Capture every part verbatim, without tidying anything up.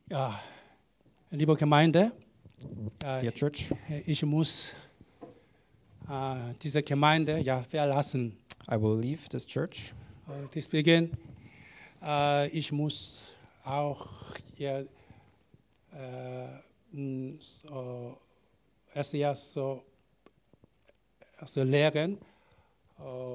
Ja, liebe Gemeinde, äh, Dear church, ich muss äh, diese Gemeinde ja verlassen. I will leave this church. Äh, deswegen, äh, ich muss auch ja, äh, m, so, erst ja so, so lernen, äh,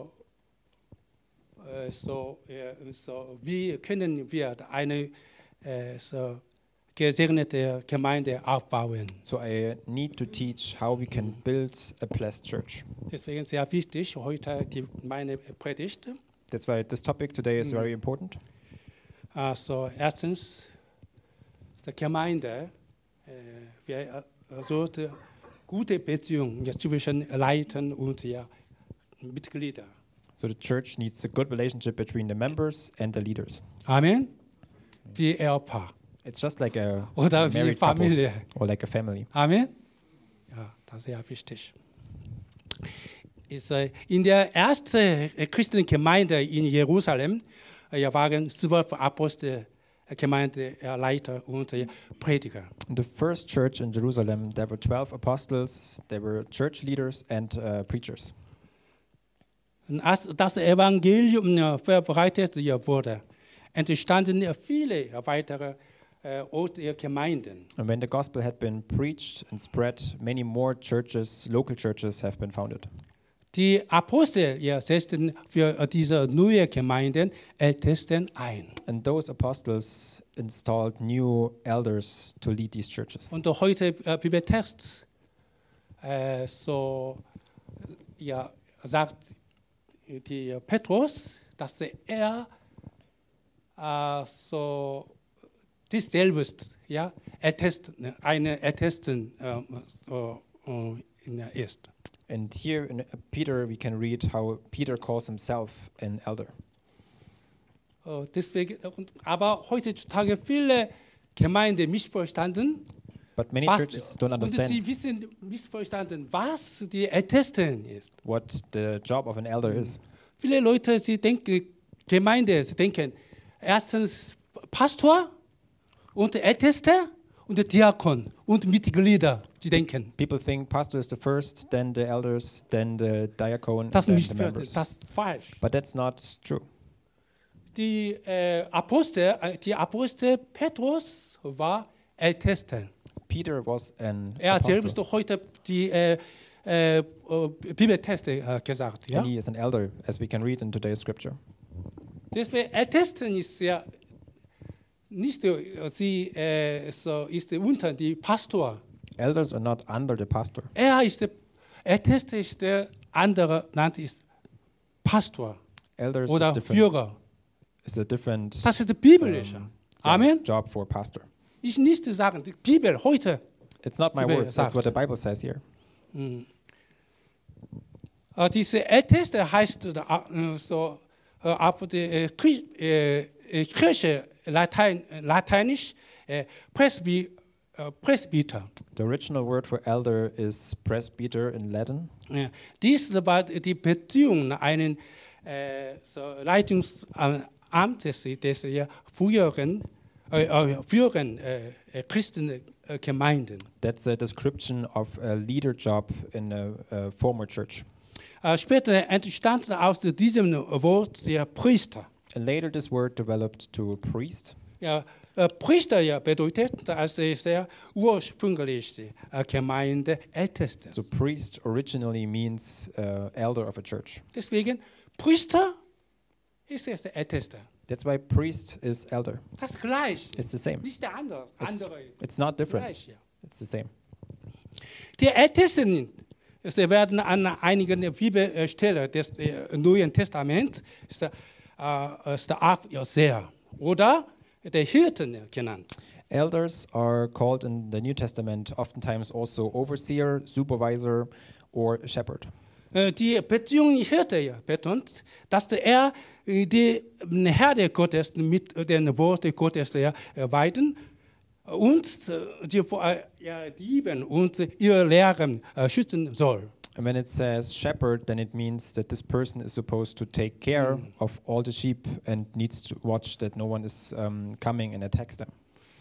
äh, so, ja, so, wie können wir eine äh, so gesegnete Gemeinde aufbauen. So I need to teach how we can build a blessed church. Deswegen sehr wichtig heute die, meine Predigt. That's why this topic today is very important. Also erstens, die Gemeinde äh, wir sollte gute Beziehungen zwischen Leitern und ja, Mitgliedern. So the church needs a good relationship between the members and the leaders. Amen. Wie Ehepaar It's just like a oder wie married couple Familie. or like a family. Amen. Ja, das ist sehr wichtig. Ist, äh, in der ersten äh, christlichen Gemeinde in Jerusalem äh, waren zwölf Apostel, äh, Gemeindeleiter und äh, Prediger. In the first church in Jerusalem, there were twelve apostles, there were church leaders and uh, preachers. Und als das Evangelium äh, verbreitet wurde, entstanden äh, viele weitere äh, Orte, Gemeinden. And when the gospel had been preached and spread, many more churches, local churches, have been founded. Die Apostel ja, setzten für äh, diese neue Gemeinden Ältesten ein. And those apostles installed new elders to lead these churches. Und heute äh, Bibeltext äh, so ja, sagt die äh, Petrus, dass er äh, so dies selbst ja, Ältest, eine Ältesten äh, so, äh, ist. And here in Peter, we can read how Peter calls himself an elder. Äh, deswegen, aber heutzutage viele Gemeinden missverstanden. But many Was, churches don't und sie understand wissen missverstanden, was die Ältesten ist. what the job of an elder is. Viele Leute, sie denken, Gemeinde, sie denken, erstens Pastor und Älteste und Diakon und Mitglieder, sie denken. People think pastor is the first, then the elders, then the diacon, Das and ist then the nicht members. das ist falsch. But that's not true. Die äh, Apostel, äh, die Apostel Petrus war Ältester. Peter was an Er hat apostle, selbst heute die äh, äh, Bibeltexte äh, gesagt. Ja? and he is an elder, as we can read in today's scripture. Deswegen Ältesten ist ja nicht so, sie äh, so ist unter die Pastor. Elders are not under the pastor. Er ist der Älteste, ist der andere nannt ist Pastor Elders oder different, Führer. is a different Das ist der biblische. um, Amen. job for pastor. Ich nicht sagen, die Bibel heute. It's not my Bibel words, that's what the sagt. Bible says here. Mm. Äh, diese Älteste heißt äh, so äh, auf der äh, Kri- äh, Kirche Latein, Lateinisch äh, Presby, äh, Presbyter. The original word for elder is presbyter in Latin. Ja, dies war die Beziehung einen äh, so Leitungsamtes des ja, früheren, äh, äh, früheren äh, äh, Christengemeinden. That's a description of a leader job in a, a former church. Äh, später entstand aus diesem Wort der Priester. And later this word developed to priest. Ja, äh, Priester ja, bedeutet, als der ursprüngliche äh, Gemeinde Älteste. So priest originally means uh, elder of a church. Deswegen, Priester ist es der Älteste. That's why priest is elder. Das ist gleich, It's the same. nicht der andere. It's, andere it's not different. gleich, ja. It's the same. Die Ältesten sie werden an einigen Bibelstellen des äh, Neuen Testaments ist, äh, ist auch ja, sehr oder der Hirten genannt. Elders are called in the New Testament oftentimes also overseer, supervisor, or shepherd. Äh, die Beziehung Hirte ja, betont, dass er äh, die Herde Gottes mit den Worten Gottes ja, weiden und äh, die äh, ja, dieben und ihre Lehren äh, schützen soll. And when it says shepherd, then it means that this person is supposed to take care of all the sheep and needs to watch that no one is um, coming and attacks them.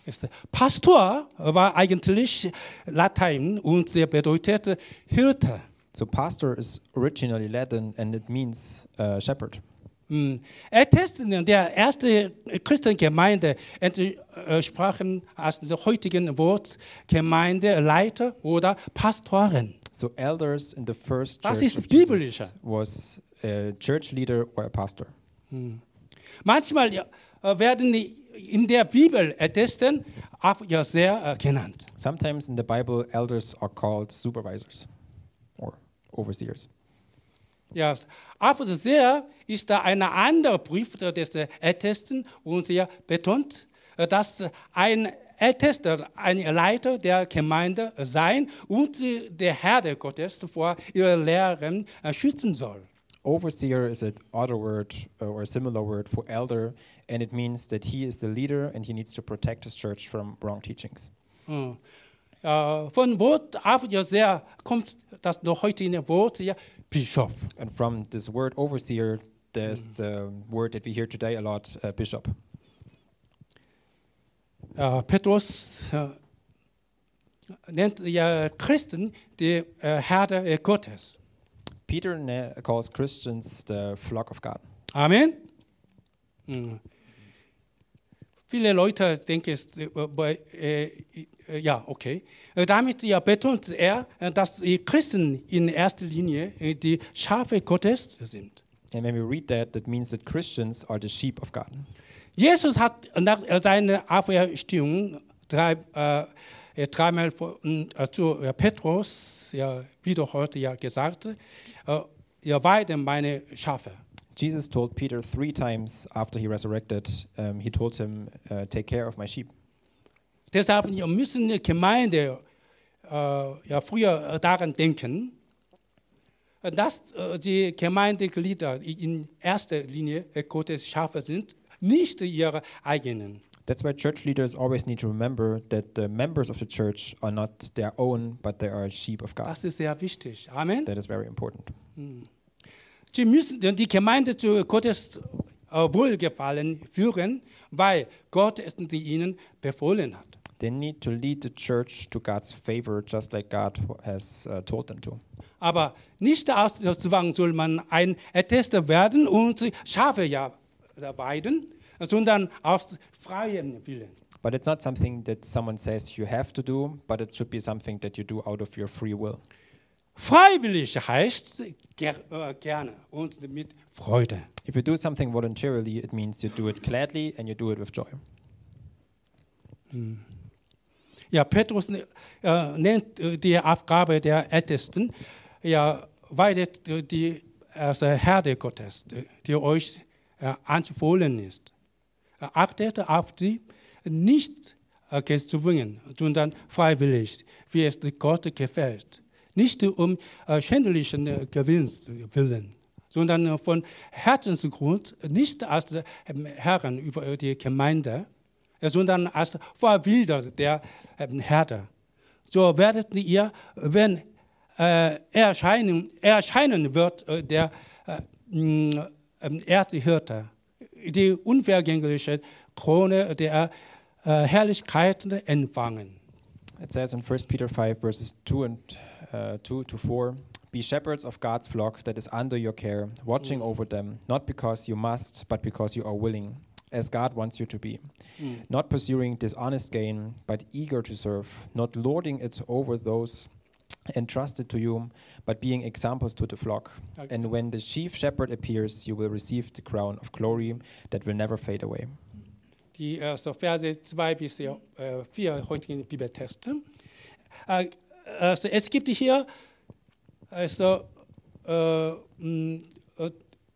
Ist, Pastor war eigentlich Latein und der bedeutet Hirte. So pastor is originally Latin and it means uh, shepherd. Mm. Ältesten der ersten Christengemeinde entsprachen als das heutige Wort Gemeindeleiter oder Pastoren. So elders in the first Das church ist of biblisch. Jesus was a church leader or a pastor. Mm. Manchmal ja, werden die in der Bibel Ältesten auch ja sehr äh, genannt. Sometimes in the Bible, elders are called supervisors or overseers. Ja, aber sehr ist da ein anderer Brief des Ältesten und er betont, dass ein Ältester ein Leiter der Gemeinde sein und der Herr Gottes vor ihren Lehren schützen soll. Overseer is an other word uh, or a similar word for elder, and it means that he is the leader and he needs to protect his church from wrong teachings. Hm. Uh, von Wort auf ja sehr kommt das noch heutige Wort ja Bischof. And from this word overseer, there's the word that we hear today a lot, uh, bishop. Uh, Petrus uh, nennt ja Christen die uh, Herde Gottes. Peter na- calls Christians the flock of God. Amen. Hm. Viele Leute denken, es, äh, bei, äh, äh, ja, okay. Äh, damit ja betont er, äh, dass die Christen in erster Linie äh, die Schafe Gottes sind. And when we read that, that means that Christians are the sheep of God. Jesus hat nach seiner Auferstehung drei, äh, dreimal von, äh, zu äh, Petrus ja, wieder heute ja gesagt, äh, ihr weidet meine Schafe. Jesus told Peter three times after he resurrected, um, he told him, uh, take care of my sheep. Deshalb ja, müssen die Gemeinde äh, ja, früher daran denken, dass äh, die Gemeindeglieder in erster Linie äh, Gottes Schafe sind, nicht ihre eigenen. That's why church leaders always need to remember that the members of the church are not their own, but they are sheep of God. Das ist sehr wichtig. Amen. That is very important. Sie müssen die Gemeinde zu Gottes äh, Wohlgefallen führen, weil Gott es ihnen befohlen hat. They need to lead the church to God's favor, just like God has uh, told them to. Aber nicht aus Zwang soll man ein Ältester werden und Schafe ja weiden, sondern aus freiem Willen. But it's not something that someone says you have to do, but it should be something that you do out of your free will. Freiwillig heißt ger äh, gerne und mit Freude. If you do something voluntarily, it means you do it gladly and you do it with joy. Ja, Petrus äh, nennt äh, die Aufgabe der Ältesten, ja, weidet äh, die also Herde Gottes, die, die euch äh, anzufohlen ist. Äh, achtet auf sie, nicht äh, gezwungen, sondern freiwillig, wie es Gott gefällt. Nicht um äh, schändlichen äh, Gewinns willen, sondern äh, von Herzensgrund, nicht als äh, Herren über die Gemeinde, äh, sondern als Vorbilder der äh, Herder. So werdet ihr, wenn äh, erscheinen, erscheinen wird, äh, der äh, mh, äh, erste Hirte, die unvergängliche Krone der äh, Herrlichkeit empfangen. It says in First Peter five, verses two and uh, two to four, be shepherds of God's flock that is under your care, watching mm. over them, not because you must, but because you are willing, as God wants you to be. Mm. Not pursuing dishonest gain, but eager to serve, not lording it over those entrusted to you, but being examples to the flock. Okay. And when the chief shepherd appears, you will receive the crown of glory that will never fade away. Die also Verse zwei bis vier heutigen Bibeltexte. Äh, also es gibt hier also äh, mh, äh,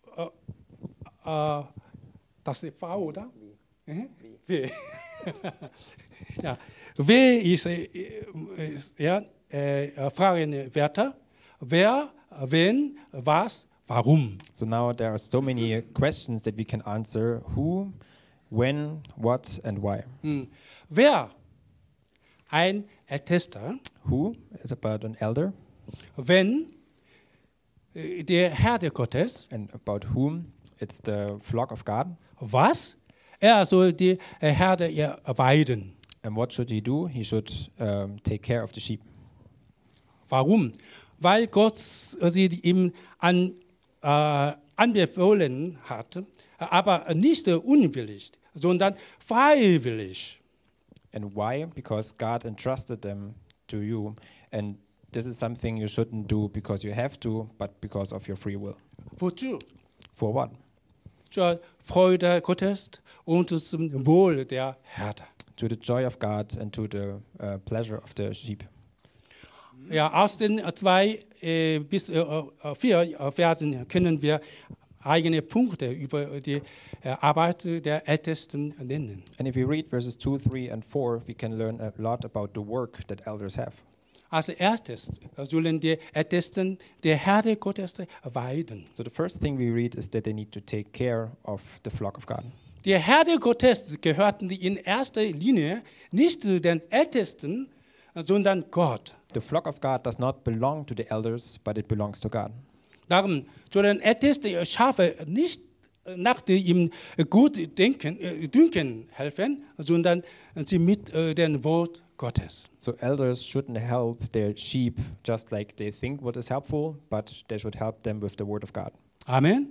äh, das ist V, oder? W. W. Ja, W ist, äh, ist ja, äh, Fragenwörter. Wer, wen, was, warum. So now there are so many questions that we can answer. Who, when, what, and why. Hm. Wer? Ein Ältester. Who is about an elder. Wenn? Der Herde Gottes. And about whom? It's the flock of God. Was? Er soll die Herde weiden. And what should he do? He should um, take care of the sheep. Warum? Weil Gott sie ihm an, äh, anbefohlen hat, aber nicht unwillig, sondern freiwillig. And why? Because God entrusted them to you, and this is something you shouldn't do because you have to, but because of your free will. Wozu? For what? Zur Freude Gottes und zum Wohl der Herde. To the joy of God and to the uh, pleasure of the sheep. Ja, aus den zwei äh, bis äh, vier äh, Versen können wir eigene Punkte über die äh, Arbeit der Ältesten nennen. And if we read verses two, three, and four, we can learn a lot about the work that elders have. Als erstes sollen die Ältesten der Herde Gottes weiden. So the first thing we read is that they need to take care of the flock of God. Die Herde Gottes gehörten in erster Linie nicht zu den Ältesten, sondern Gott. The flock of God does not belong to the elders, but it belongs to God. Darum sollen älteste Schafe nicht nach dem gut denken, äh, dünken helfen, sondern sie mit äh, dem Wort Gottes. So elders shouldn't help their sheep just like they think what is helpful, but they should help them with the word of God. Amen.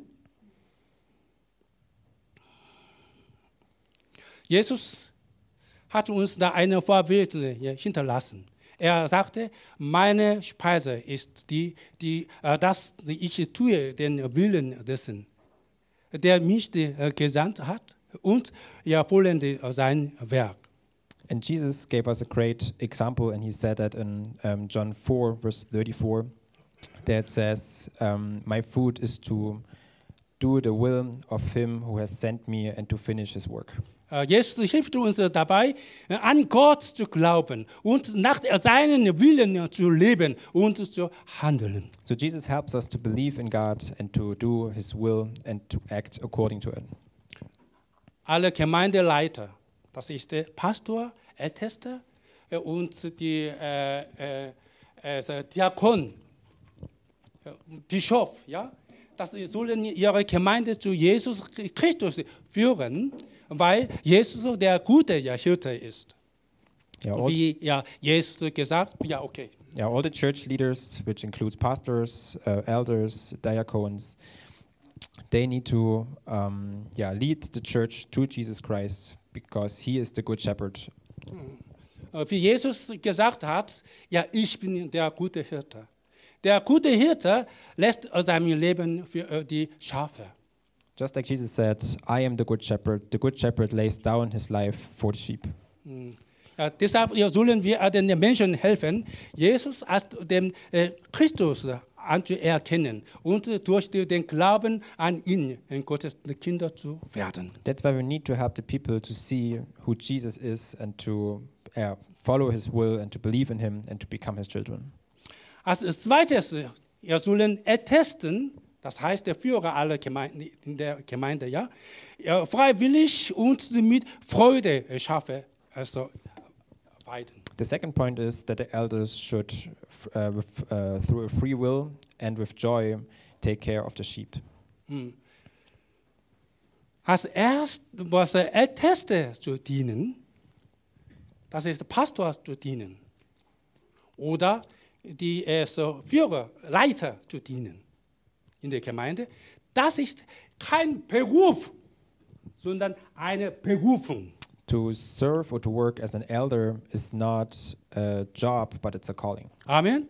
Jesus hat uns da eine Vorbild hinterlassen. Er sagte, meine Speise ist die, die äh, dass ich tue den Willen dessen, der mich äh, gesandt hat und erfüllen sein Werk. And Jesus gave us a great example, and he said that in um, John four, verse thirty-four, that says, um, my food is to do the will of him who has sent me and to finish his work. Jesus hilft uns dabei, an Gott zu glauben und nach seinen Willen zu leben und zu handeln. So Jesus helps us to believe in God and to do his will and to act according to it. Alle Gemeindeleiter, das ist der Pastor, Ältester und die äh, äh, äh, Diakon, Bischof, ja, das sollen ihre Gemeinde zu Jesus Christus führen, weil Jesus der gute Hirte ist. Yeah, all, Wie ja, Jesus gesagt, ja okay. yeah, all the church leaders, which includes pastors, uh, elders, diacons, they need to um, yeah, lead the church to Jesus Christ because he is the good shepherd. Wie Jesus gesagt hat, ja, ich bin der gute Hirte. Der gute Hirte lässt sein Leben für die Schafe. Just like Jesus said, I am the good shepherd. The good shepherd lays down his life for the sheep. Ja, deshalb sollen wir den Menschen helfen, Jesus als den äh, Christus anzuerkennen und durch den Glauben an ihn in Gottes Kinder zu werden. That's why we need to help the people to see who Jesus is and to uh, follow his will and to believe in him and to become his children. Als zweites, wir sollen Ältesten, das heißt der Führer aller Gemeinden in der Gemeinde, ja, freiwillig und mit Freude Schafe also weiden. The second point is that the elders should, uh, with, uh, through a free will and with joy, take care of the sheep. Hm. Als erst was der Älteste zu dienen, das ist der Pastor zu dienen. Oder die äh, so Führer, Leiter zu dienen in der Gemeinde. Das ist kein Beruf, sondern eine Berufung. To serve or to work as an elder is not a job, but it's a calling. Amen.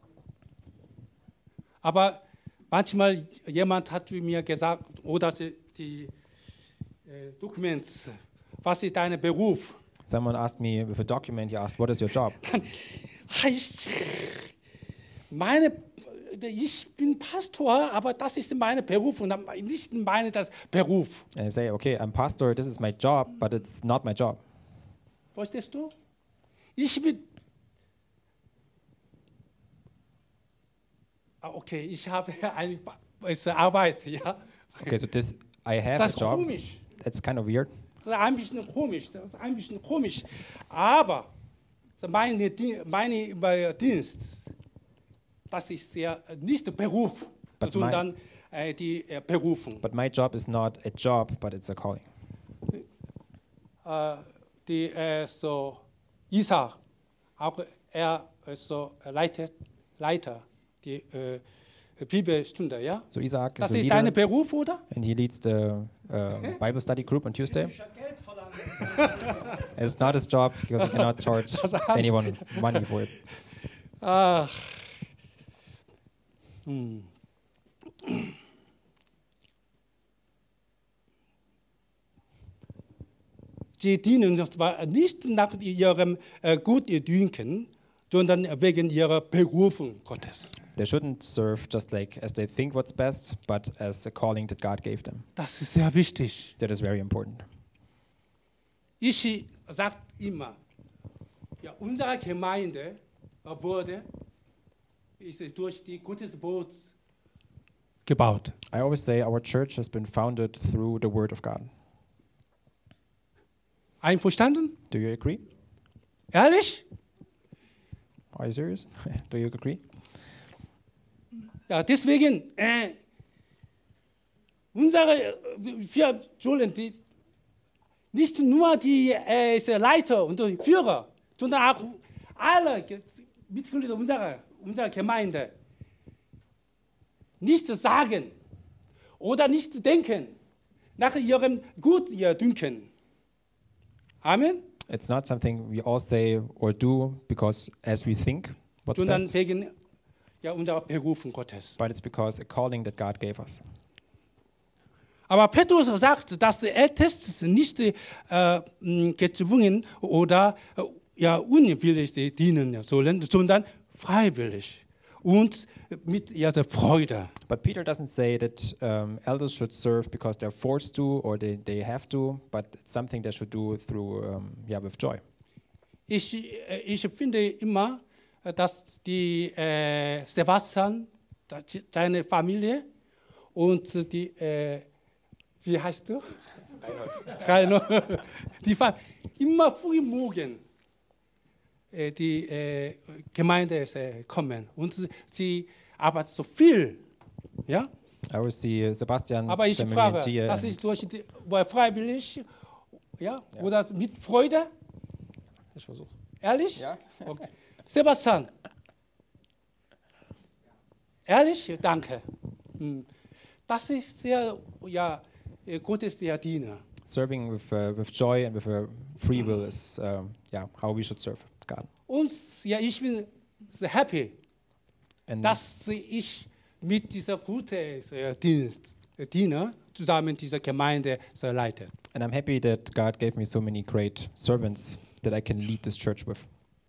Aber manchmal jemand hat zu mir gesagt, oder die, die äh, Documents, was ist dein Beruf? Someone asked me with a document, he asked, what is your job? Dann, ich, meine, ich bin Pastor, aber das ist meine Berufung, nicht meine das Beruf. And I say, okay, I'm pastor, this is my job, but it's not my job. Verstehst du? Ich will, okay, ich habe eine Arbeit, ja. Okay, so this, I have Das a ist job. komisch. That's kind of weird. Das ist ein bisschen komisch, das ist ein bisschen komisch. Aber meine, meine Dienst, das ist ja nicht der Beruf, But sondern äh, die äh, Berufung. But my job is not a job, but it's a calling. Äh, die äh, so Isaac, auch er ist so Leiter, Leiter die äh, Bibelstunde, ja? So Isaac Das is a ist dein leader, Beruf, oder? and he leads the uh, Bible study group on Tuesday. Geld verlangen. It's not his job because he cannot charge Das heißt- anyone money for it. Ach. Hm. Sie dienen zwar nicht nach ihrem äh, Gutdünken, sondern wegen ihrer Berufung Gottes. They shouldn't serve just like as they think what's best, but as a calling that God gave them. Das ist sehr wichtig. That is very important. Ich sage immer, ja, unsere Gemeinde wurde ist durch die Gottes Wort gebaut. I always say our church has been founded through the Word of God. Einverstanden? Do you agree? Ehrlich? Are you serious? Do you agree? Ja, deswegen, äh, unsere, wir sollen die, nicht nur die äh, Leiter und die Führer, sondern auch alle Ge- Mitglieder unserer, unserer Gemeinde nicht sagen oder nicht denken nach ihrem Gutdünken. Amen. It's not something we all say or do because as we think what's Sondern best, wegen ja, unserer Berufung Gottes. but it's because a calling that God gave us. Aber Petrus sagt, dass die Ältesten nicht äh, mh, gezwungen oder äh, ja, unwillig dienen sollen, sondern freiwillig und mit ihrer Freude. But Peter doesn't say that um, elders should serve because they're forced to or they, they have to, but it's something they should do through, um, yeah, with joy. Ich, äh, ich finde immer, äh, dass die äh, Sebastian, da- seine Familie und die, äh, wie heißt du? Reinhold. Die Fa- immer früh morgen äh, die äh, Gemeinde äh, kommen und sie, sie arbeiten so viel, ja? I always see uh, Sebastian's Aber ich family frage, and Gia. das and- ist durch die, war freiwillig, ja? Ja. Oder mit Freude, Ich versuch. ehrlich? Ja. Okay. Sebastian. Ehrlich? Danke. Hm. Das ist sehr, ja, äh, Gottes der Diener. Serving with uh, with joy and with a free will is um, yeah how we should serve God. Und ja, ich bin sehr happy, And dass ich mit dieser guten äh, Dienst, äh, Diener zusammen diese Gemeinde so leite. and I'm happy that God gave me so many great servants that I can lead this church with.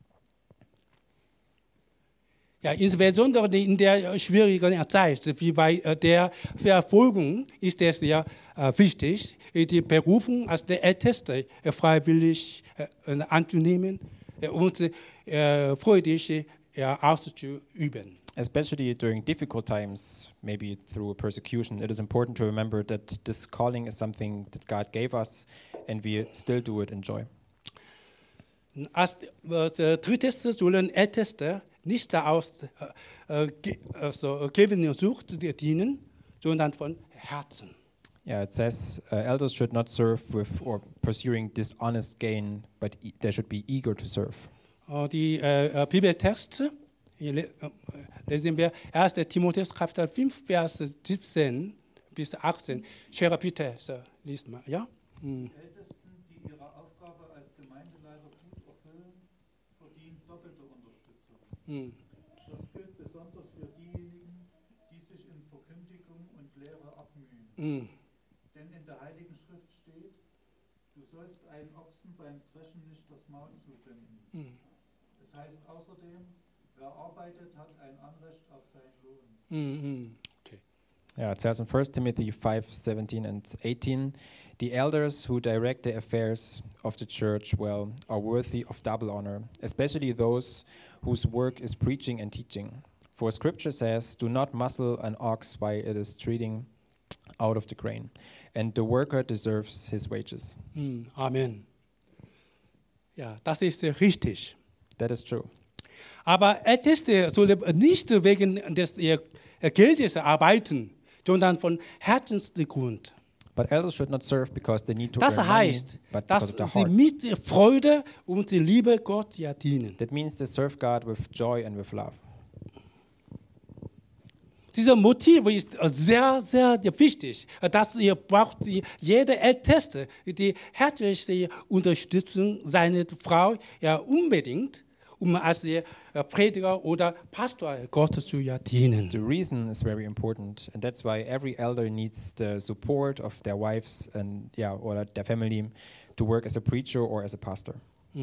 Ja, insbesondere in der schwierigen Zeit, wie bei äh, der Verfolgung, ist es ja äh, wichtig, äh, die Berufung als der Älteste äh, freiwillig äh, anzunehmen äh, und äh, freudig äh, auszuüben. Especially during difficult times, maybe through persecution, it is important to remember that this calling is something that God gave us, and we still do it in joy. Als äh, drittes sollen Älteste nicht aus äh, ge, also, Gewinnsucht dienen, sondern von Herzen. Yeah, it says uh, elders should not serve with or pursuing dishonest gain, but e- they should be eager to serve. Äh, die äh, Bibeltext hier le- äh, lesen wir erster Timotheus Kapitel fünf, Vers siebzehn bis achtzehn. Scherer, bitte, so, liest mal, ja? Hm. Ältesten, die ihre Aufgabe als Gemeindeleiter gut erfüllen, verdienen doppelte Unterstützung. Hm. Das gilt besonders für diejenigen, die sich in Verkündigung und Lehre abmühen. Hm. Denn in der Heiligen Schrift steht, du sollst einen Ochsen beim Dreschen nicht das Maul zubinden. Hm. Es heißt außerdem, wer arbeitet, hat ein Anrecht auf seinen Lohn. Hm, hm. Okay. Yeah, it says in First Timothy five, seventeen and eighteen, the elders who direct the affairs of the church well are worthy of double honor, especially those whose work is preaching and teaching. For Scripture says, do not muzzle an ox while it is treading out of the grain, and the worker deserves his wages. Hm. Amen. Ja, das ist äh, richtig. That is true. Aber Älteste sollen nicht wegen des äh, Geldes arbeiten, sondern von Herzensgrund. But elders should not serve because they need to Das earn money, heißt, but dass because of their sie heart. mit Freude und Liebe Gott ja dienen. That means they serve God with joy and with love. Dieser Motiv ist sehr, sehr wichtig. Dass ihr braucht die, jede Älteste die herzliche Unterstützung seiner Frau ja unbedingt, um als der Prediger oder Pastor Gott zu ja dienen. The reason is very important, and that's why every elder needs the support of their wives and yeah, or their family to work as a preacher or as a pastor.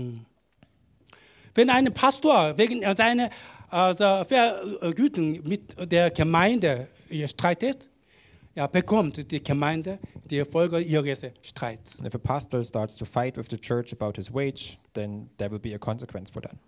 Wenn ein Pastor wegen seiner also Vergütung mit der Gemeinde streitet, ja, bekommt die Gemeinde die Folge ihres Streits. And if a pastor starts to fight with the church about his wage, then there will be a consequence for that.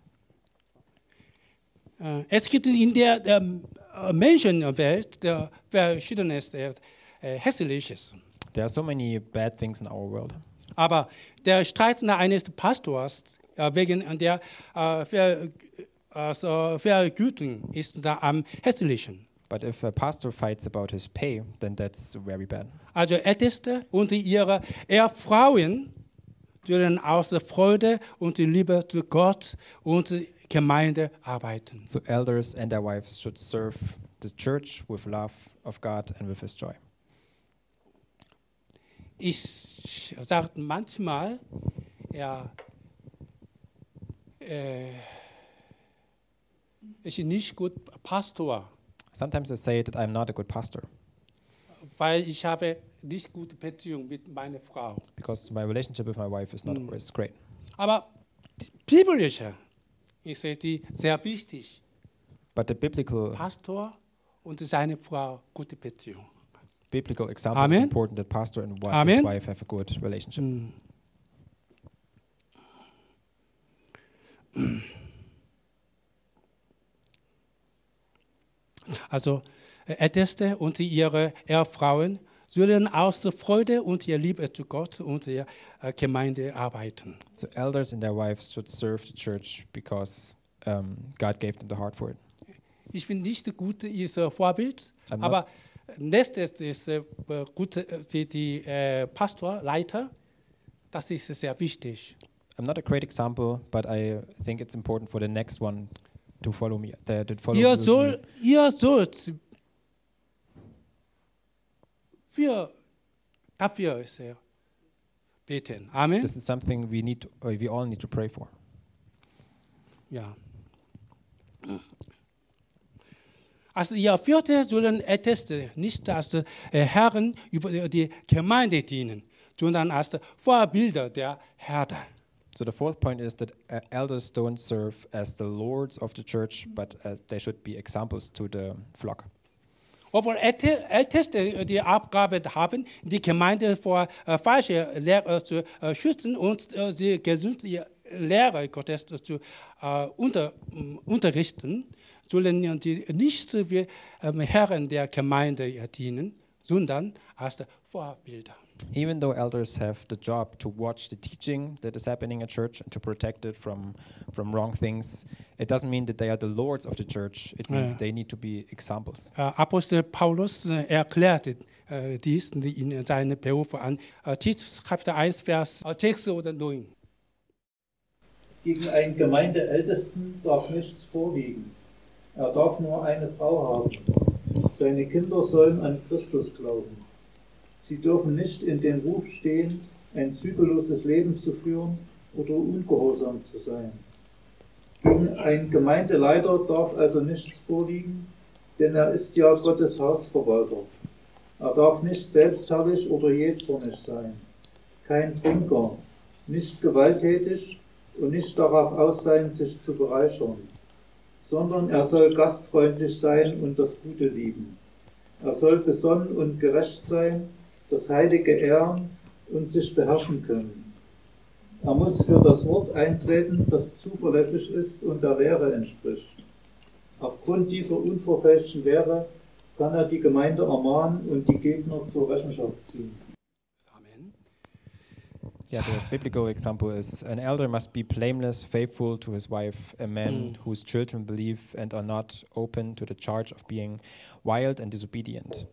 Äh, Es gibt in der, der Menschenwelt der verschiedenes äh, Hässliches. There are so many bad things in our world. Aber der Streit eines Pastors äh, wegen der äh, Ver, also Vergütung ist da am hässlichen. But if a pastor fights about his pay, then that's very bad. Also Älteste und ihre Ehefrauen sollen aus der Freude und der Liebe zu Gott und der Gemeinde arbeiten. So elders and their wives should serve the church with love of God and with his joy. Ich sage manchmal, ja, äh, ich bin nicht gut Pastor, Sometimes I say that I'm not a good pastor weil ich habe nicht gute Beziehung mit meiner Frau. because my relationship with my wife is not Mm. always great. Aber die biblische ist die sehr wichtig. But the biblical Pastor und seine Frau gute Beziehung. biblical example Amen. is important that pastor and wi- his Amen. wife have a good relationship. Mm. Also äh, Älteste und ihre Ehefrauen sollen aus der Freude und der Liebe zu Gott und der äh, Gemeinde arbeiten. So elders and their wives should serve the church because um, God gave them the heart for it. Ich bin nicht gut ihr Vorbild, I'm not- aber nächstes ist äh, gut, äh, die, die äh, Pastor, Leiter, das ist sehr wichtig. I'm not a great example, but I think it's important for the next one to follow me. The, to follow Ihr, me. soll, ihr sollt für, dafür sehr beten. Amen. This is something we need, to, uh, we all need to pray for. Ja. Also ihr Vierte sollen Älteste nicht als äh, Herren über die Gemeinde dienen, sondern als Vorbilder der Herde. So the fourth point is that uh, elders don't serve as the lords of the church, but as they should be examples to the flock. Obwohl Älte- Älteste die Aufgabe haben, die Gemeinde vor äh, falscher Lehre zu äh, schützen und äh, sie gesunde Lehre Gottes zu äh, unter, um, unterrichten, sollen die nicht wie ähm, Herren der Gemeinde dienen, sondern als Vorbilder. Even though elders have the job to watch the teaching that is happening at church and to protect it from, from wrong things, it doesn't mean that they are the lords of the church. It means Ja. they need to be examples. Äh, Apostel Paulus äh, erklärte äh, dies in seinem Beruf an äh, Titus Kapitel eins, Vers äh, sechs oder neun. Gegen einen Gemeindeältesten darf nichts vorliegen. Er darf nur eine Frau haben. Seine Kinder sollen an Christus glauben. Sie dürfen nicht in den Ruf stehen, ein zügelloses Leben zu führen oder ungehorsam zu sein. Gegen einen Gemeindeleiter darf also nichts vorliegen, denn er ist ja Gottes Hausverwalter. Er darf nicht selbstherrlich oder jähzornig sein, kein Trinker, nicht gewalttätig und nicht darauf aus sein, sich zu bereichern, sondern er soll gastfreundlich sein und das Gute lieben. Er soll besonnen und gerecht sein, das Heilige ehren und sich beherrschen können. Er muss für das Wort eintreten, das zuverlässig ist und der Lehre entspricht. Aufgrund dieser unverfälschten Lehre kann er die Gemeinde ermahnen und die Gegner zur Rechenschaft ziehen. Amen. Yeah, the biblical example is an elder must be blameless, faithful to his wife, a man Mm. whose children believe and are not open to the charge of being wild and disobedient.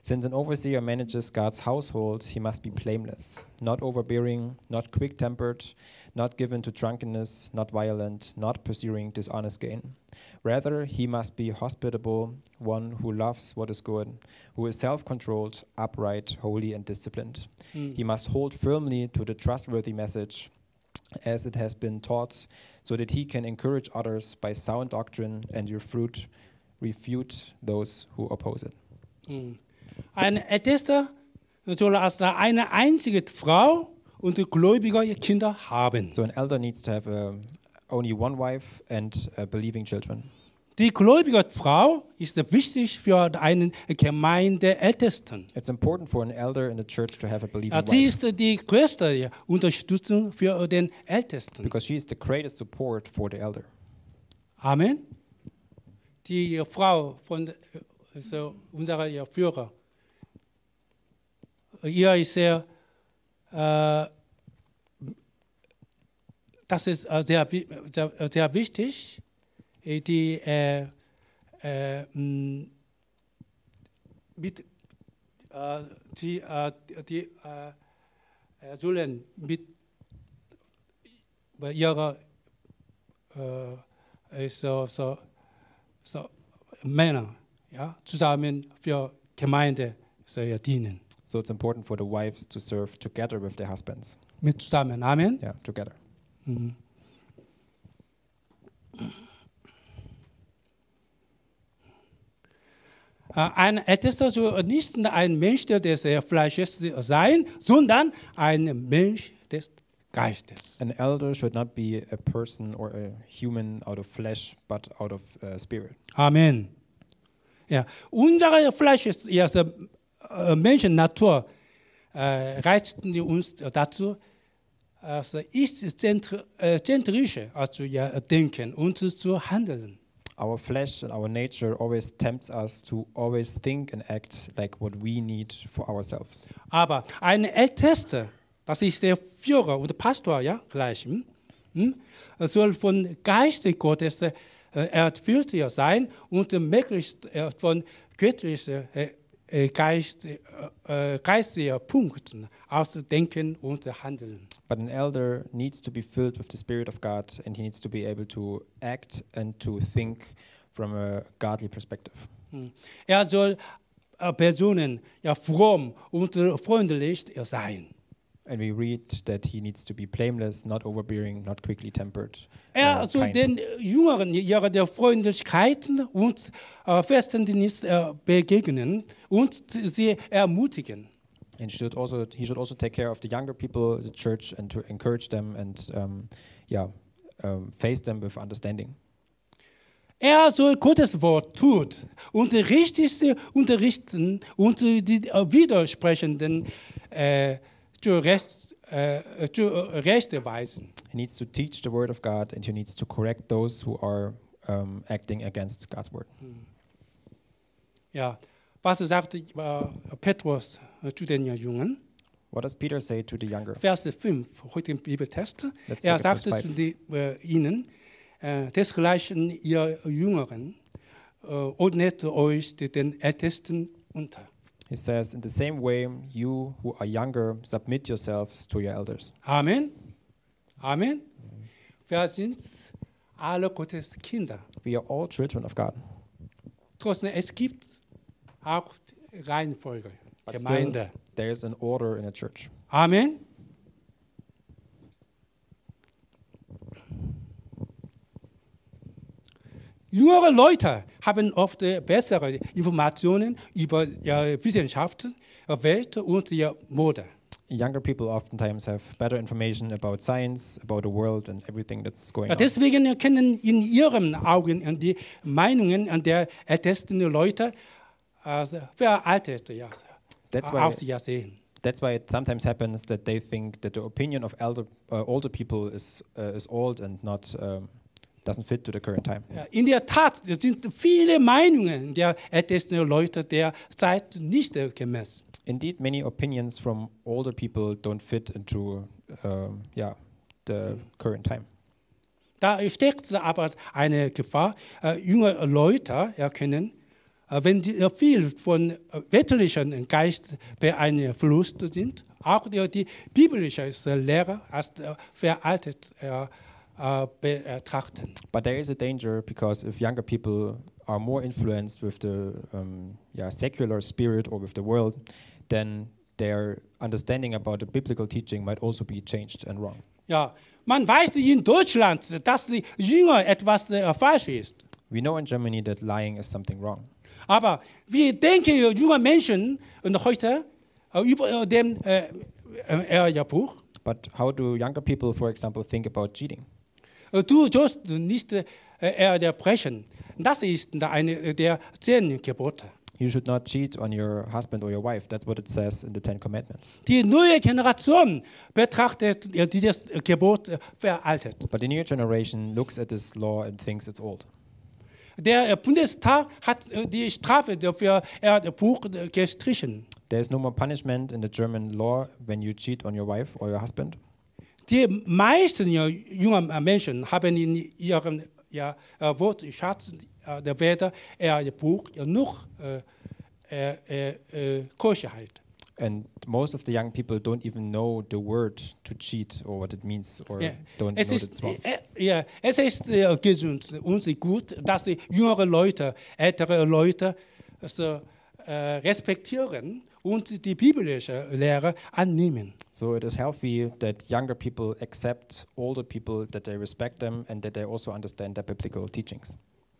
Since an overseer manages God's household, he must be blameless, not overbearing, not quick-tempered, not given to drunkenness, not violent, not pursuing dishonest gain. Rather, he must be hospitable, one who loves what is good, who is self-controlled, upright, holy, and disciplined. 음. He must hold firmly to the trustworthy message as it has been taught, so that he can encourage others by sound doctrine and refute, refute those who oppose it. 음. Ein Ältester soll als eine einzige Frau und gläubige Kinder haben. So an elder needs to have uh, only one wife and uh, believing children. Die gläubige Frau ist wichtig für einen Gemeindeältesten. It's important for an elder in the church to have a believing Sie wife, ist die größte Unterstützung für den Ältesten. because she is the greatest support for the elder. Amen. Die Frau von so unserer Führer, ihr ist sehr, äh, das ist äh, sehr, wi- sehr, sehr wichtig, äh, die äh, äh, mh, mit, äh, die, äh, die äh, äh, sollen mit bei ihrer äh, so, so, so Männer, ja, zusammen für Gemeinde so, ja, dienen. So it's important for the wives to serve together with their husbands. Mit zusammen, Amen. Yeah, together. Mhm. Äh, Ein Ältester soll nicht ein Mensch des äh, Fleisches sein, sondern ein Mensch des Geistes. An elder should not be a person or a human out of flesh, but out of uh, spirit. Amen. Ja, unsere Fleisch ist ja, so, äh, Menschennatur äh, reizt uns dazu, also ist zentri äh, zentrisch also ja, denken und zu handeln. Our flesh and our nature always tempts us to always think and act like what we need for ourselves. Aber ein Ältester, das ist der Führer oder Pastor, ja, gleich, hm? Hm? soll von Geist Gottes äh, erfüllt sein und möglichst äh, von göttlichen äh, äh, Geist, äh, äh, geistigen Punkten ausdenken und handeln. But an elder needs to be filled with the Spirit of God, and he needs to be able to act and to think from a godly perspective. Hm. Er soll äh, Personen ja, fromm und freundlich sein. And we read that he needs to be blameless, not overbearing, not quickly tempered. Er uh, soll kind. den Jüngeren ihrer der Freundlichkeiten und äh, Verständnis äh, begegnen und sie ermutigen. And should also he should also take care of the younger people, the church, and to encourage them and um, yeah, um, face them with understanding. Er soll Gottes Wort tut und die Richtigste unterrichten und die äh, Widersprechenden äh, zu Recht, äh, zu Rechte weisen. He needs to teach the word of God, and he needs to correct those who are um, acting against God's word. Ja, was sagt äh, Petrus äh, zu den Jungen? What does Peter say to the younger? Vers fünf, heute im Bibeltest. Let's Er look at sagte verse zu five. die, äh, ihnen, äh, desgleichen ihr Jüngeren, äh, ordnet euch den Ältesten unter. He says, in the same way, you who are younger, submit yourselves to your elders. Amen. Amen. Wir sind alle Gottes Kinder. We are all children of God. Trotzdem, es gibt auch Reihenfolge, But still, Gemeinde. there is an order in a church. Amen. Jüngere Leute haben oft äh, bessere Informationen über ja, Wissenschaft, äh, Welt und ja, Mode. Younger people oftentimes have better information about science, about the world, and everything that's going Ja, on. deswegen können in ihren Augen die Meinungen der ältesten Leute also veraltet ja, That's why, auf ja sehen. that's why it sometimes happens that they think that the opinion of elder, uh, older people is uh, is old and not um, doesn't fit to the current time. Ja, in der Tat sind viele Meinungen der ältesten Leute der Zeit nicht äh, gemäß. Indeed, many opinions from older people don't fit into um, yeah the current time. Da steckt aber eine Gefahr. Äh, junge Leute erkennen äh, wenn die äh, viel von äh, weltlichen Geist beeinflusst sind, auch die, die biblische Lehre als äh, veraltet äh, äh, betrachten. But there is a danger because if younger people are more influenced with the um, yeah, secular spirit or with the world, then their understanding about the biblical teaching might also be changed and wrong. Ja, man weiß in Deutschland, dass die Jünger etwas äh, falsch ist. We know in Germany that lying is something wrong. Aber wir denken, junge Menschen und heute äh, über äh, dem äh, äh, äh, Buch, But how do younger people, for example, think about cheating? äh, du sollst nicht äh, äh, brechen. Das ist eine der zehn Gebote. You should not cheat on your husband or your wife. That's what it says in the Ten Commandments. Die neue Generation betrachtet äh, dieses Gebot äh, veraltet. But the new generation looks at this law and thinks it's old. Der äh, Bundestag hat äh, die Strafe dafür er das Buch äh, gestrichen. There is no more punishment in the German law when you cheat on your wife or your husband. Die meisten ja, jungen Menschen haben in ihrem ja, äh, Wortschatz äh, der Wörter er das Buch ja, noch äh, äh, äh, Keuschheit. And most of the young people don't even know the word to cheat or what it means or Ja. don't Es know that it's ist, wrong. äh, ja, es ist äh, gesund und gut, dass die jüngeren Leute, ältere Leute also, äh, respektieren und die biblische Lehre annehmen. So it is healthy that younger people accept older people, that they respect them and that they also understand their biblical teachings.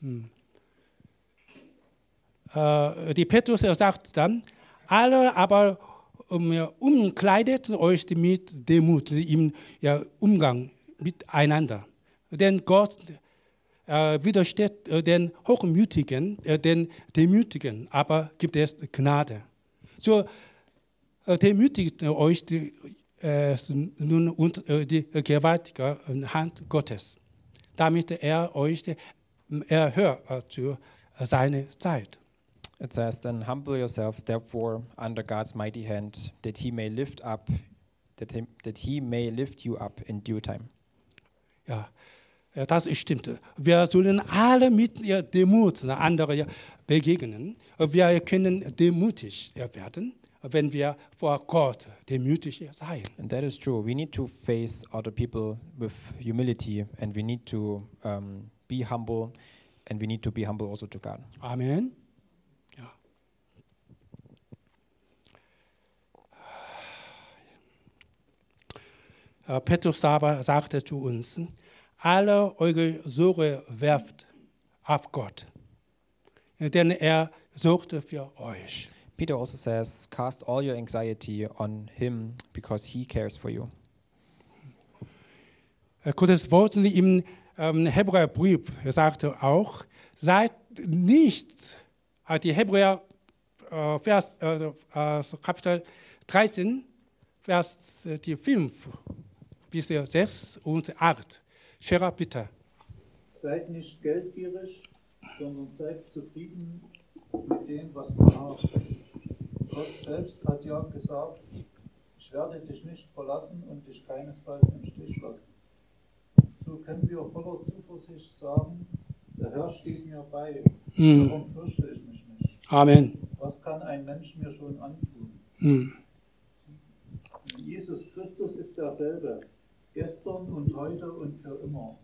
Äh, die Petrus sagt dann, alle aber um, ja, umkleidet euch mit Demut im ja, Umgang miteinander. Denn Gott äh, widersteht äh, den Hochmütigen, äh, den Demütigen, aber gibt es Gnade. So äh, demütigt euch die, äh, nun und äh, die gewaltige Hand Gottes, damit er euch erhört zu seiner Zeit. It says, then humble yourselves therefore under God's mighty hand, that he may lift up, that he, that he may lift you up in due time. Ja, ja, das stimmt. Wir sollen alle mit ihr Demut andere begegnen. Wir können demütig werden, wenn wir vor Gott demütig sein. And that is true. We need to face other people with humility, and we need to um, be humble, and we need to be humble also to God. Amen. Ja. Petrus aber sagte zu uns, alle eure Sorge werft auf Gott, denn er sorgte für euch. Peter also says, cast all your anxiety on him because he cares for you. Gottes Wort im ähm, Hebräerbrief sagte auch, seid nicht, äh, die Hebräer äh, Vers, äh, äh, Kapitel dreizehn, Vers äh, die fünf bis sechs und acht. Scherer, bitte. Seid nicht geldgierig, sondern seid zufrieden mit dem, was ihr habt. Gott selbst hat ja gesagt, ich werde dich nicht verlassen und dich keinesfalls im Stich lassen. So können wir voller Zuversicht sagen, der Herr steht mir bei, Mm. darum fürchte ich mich nicht. Amen. Was kann ein Mensch mir schon antun? Mm. Jesus Christus ist derselbe, gestern und heute und für immer.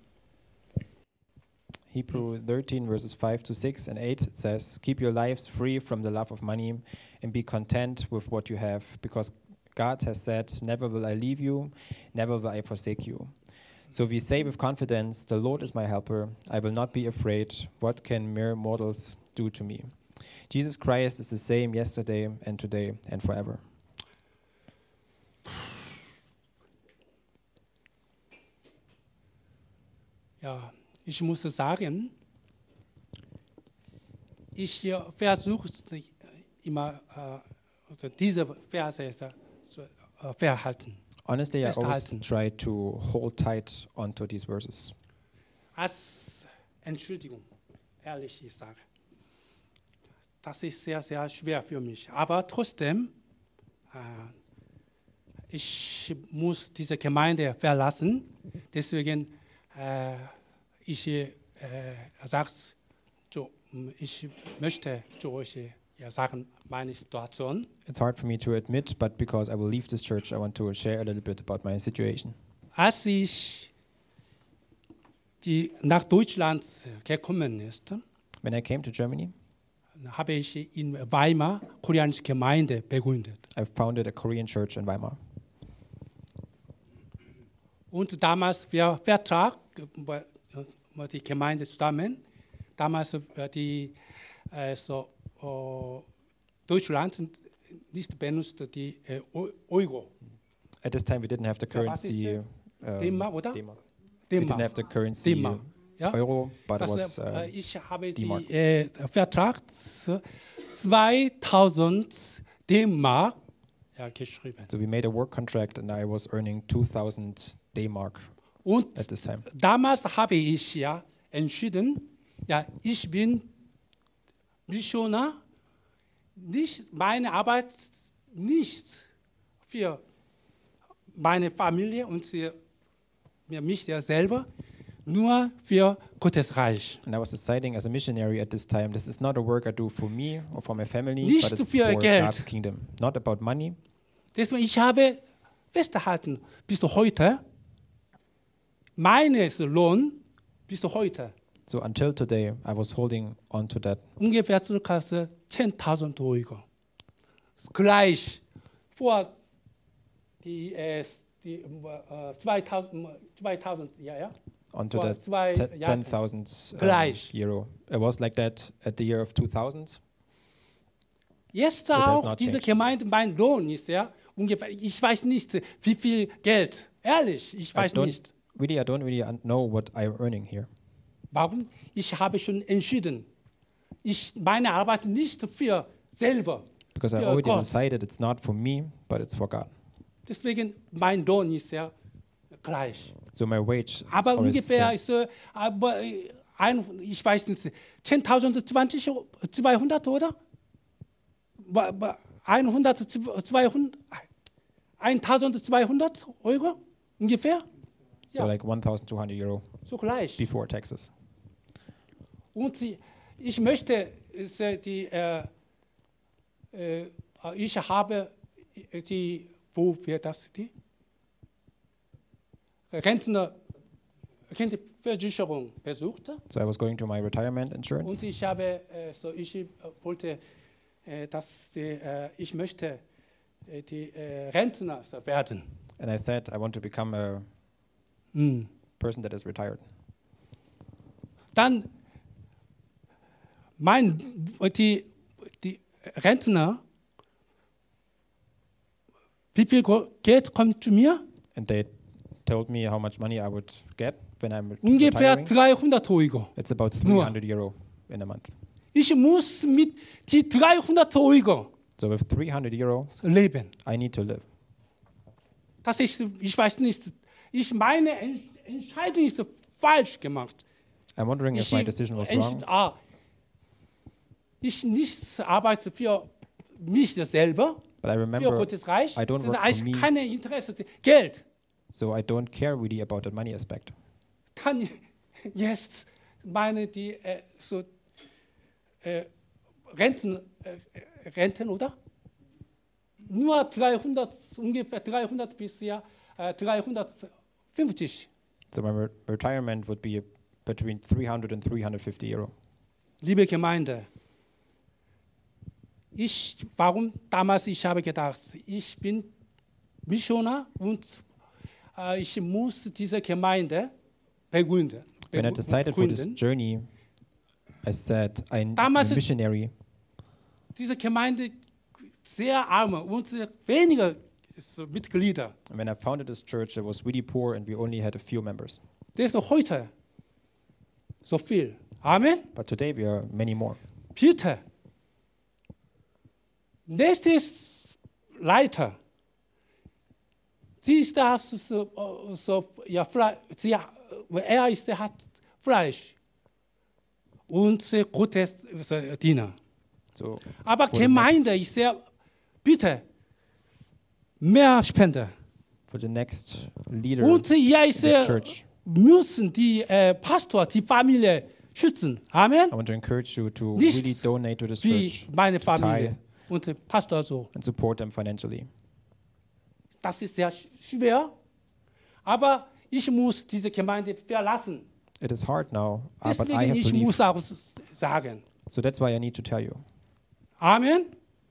Hebrew thirteen verses five to six and eight it says, keep your lives free from the love of money and be content with what you have, because God has said, never will I leave you, never will I forsake you. So we say with confidence, the Lord is my helper, I will not be afraid. What can mere mortals do to me? Jesus Christ is the same yesterday and today and forever. Ja, ich muss sagen, ich äh, versuche immer äh, also diese Verse zu äh, verhalten. Honestly, I always Festhalten. try to hold tight onto these verses. Als Entschuldigung, ehrlich ich sage. Das ist sehr, sehr schwer für mich. Aber trotzdem, äh, ich muss diese Gemeinde verlassen. Deswegen, äh, ich äh, sage so ich möchte zu euch ja, sagen, meine Situation. It's hard for me to admit, but because I will leave this church, I want to share a little bit about my situation. Als ich die nach Deutschland gekommen ist, When I came to Germany, habe ich in Weimar koreanische Gemeinde begründet. I founded a Korean church in Weimar. Und damals der Vertrag, wo die Gemeinde zusammen, damals die äh, so, uh, Deutschland nicht benutzt die äh, Euro. At this time, we didn't have the Ja, was ist currency. der? um, D-Mark, oder? D-Mark. We D-Mark. didn't have the currency D-Mark. Ja? euro, but it Das, was äh, uh, ich habe D-Mark. die äh, Vertrag zweitausend D-Mark ja, geschrieben. so we made a work contract, and I was earning two thousand D-Mark Und at this time. damals habe ich ja entschieden, ja, ich bin Missionar, nicht meine Arbeit nicht für meine Familie und für mich selber, nur für Gottes Reich. And I was deciding as a missionary at this time, this is not a work I do for me or for my family, Nicht but it's für for Geld. God's kingdom. Not about money. Deswegen ich habe festgehalten bis heute, meines Lohn bis heute So until today, I was holding on to that. ungefähr ca. zehntausend Euro. Gleich vor die, äh, die äh, zweitausend, zweitausend ja, ja. Onto Vor that zwei te- Jahren. ten thousand um, Gleich. euro. It was like that at the year of two thousand. Jetzt It has auch not diese changed. Gemeinde, mein Lohn ist ja ungefähr, ich weiß nicht, wie viel Geld. Ehrlich, ich I weiß don't nicht. really, I don't really un- know what I'm earning here. Warum? Ich habe schon entschieden, ich meine Arbeit nicht für selber. Because I Für already Gott. decided it's not for me, but it's for God. Deswegen mein Lohn ist ja gleich. So my wage is Aber always ungefähr same. ist, äh, aber, äh, ein, ich weiß nicht, zehntausend, zwanzig, zweihundert oder? Ba- ba- hundert, zweihundert, eintausendzweihundert Euro ungefähr? So Ja. like one thousand two hundred euro So gleich. before taxes. Und die, ich möchte, ist, äh, die, äh, äh, ich habe die, wo wird das, die? Rentner, Rentenversicherung besucht. So I was going to my retirement Und insurance, ich habe, äh, so ich äh, wollte, äh, dass die, äh, ich möchte äh, die äh, Rentner werden. and I said I want to become a Mm. person that is retired. Dann mein, die, die Rentner, wie viel Go- Geld kommt zu mir? And they told me how much money I would get when I'm re- Ungefähr retiring. dreihundert Euro. It's about Nur. three hundred euro in a month. Ich muss mit die dreihundert Euro So with three hundred euro, leben. I need to live. Das ist, ich weiß nicht, ich meine Ent- Entscheidung ist falsch gemacht. I'm wondering if Ich, my decision was entsch- wrong. ah, ich nicht arbeite für mich selber, But I für remember, Gottes Reich. I don't Das work ist for eigentlich me. kein Interesse. Geld. so I don't care really about that money aspect. Dann jetzt meine die äh, so äh, Renten, äh, Renten, oder? Nur dreihundert, ungefähr dreihundert bis ja, äh, dreihundertfünfzig. So my re- retirement would be between three hundred and three hundred fifty euro. Liebe Gemeinde, ich, warum damals, ich habe gedacht, ich bin Missionar und äh, ich muss diese Gemeinde begründen. When I begrü- decided for this gründen. journey, I said I'm Damals a ist- missionary. Diese Gemeinde sehr arm und sehr wenige so Mitglieder. And when I founded this church, it was really poor and we only had a few members. Das ist heute so viel. Amen. But today we are many more. Bitte. Nächstes Leiter. Sie ist das so, so ja, Fle- sie, er ist, er hat Fleisch und sehr gutes Diener. So Aber For the Gemeinde ist sehr, bitte, mehr Spende. for the next leader Und ja, in ist this sehr, church, müssen die äh, Pastor, die Familie schützen. Amen. I want to encourage you to Nichts really donate to this Wie church meine to Familie tithe und der Pastor so. and support them financially. Das ist sehr sch- schwer, aber ich muss diese Gemeinde verlassen. It is hard now, uh, but I Deswegen have to ich leave. muss auch s- sagen. So that's why I need to tell you. Amen.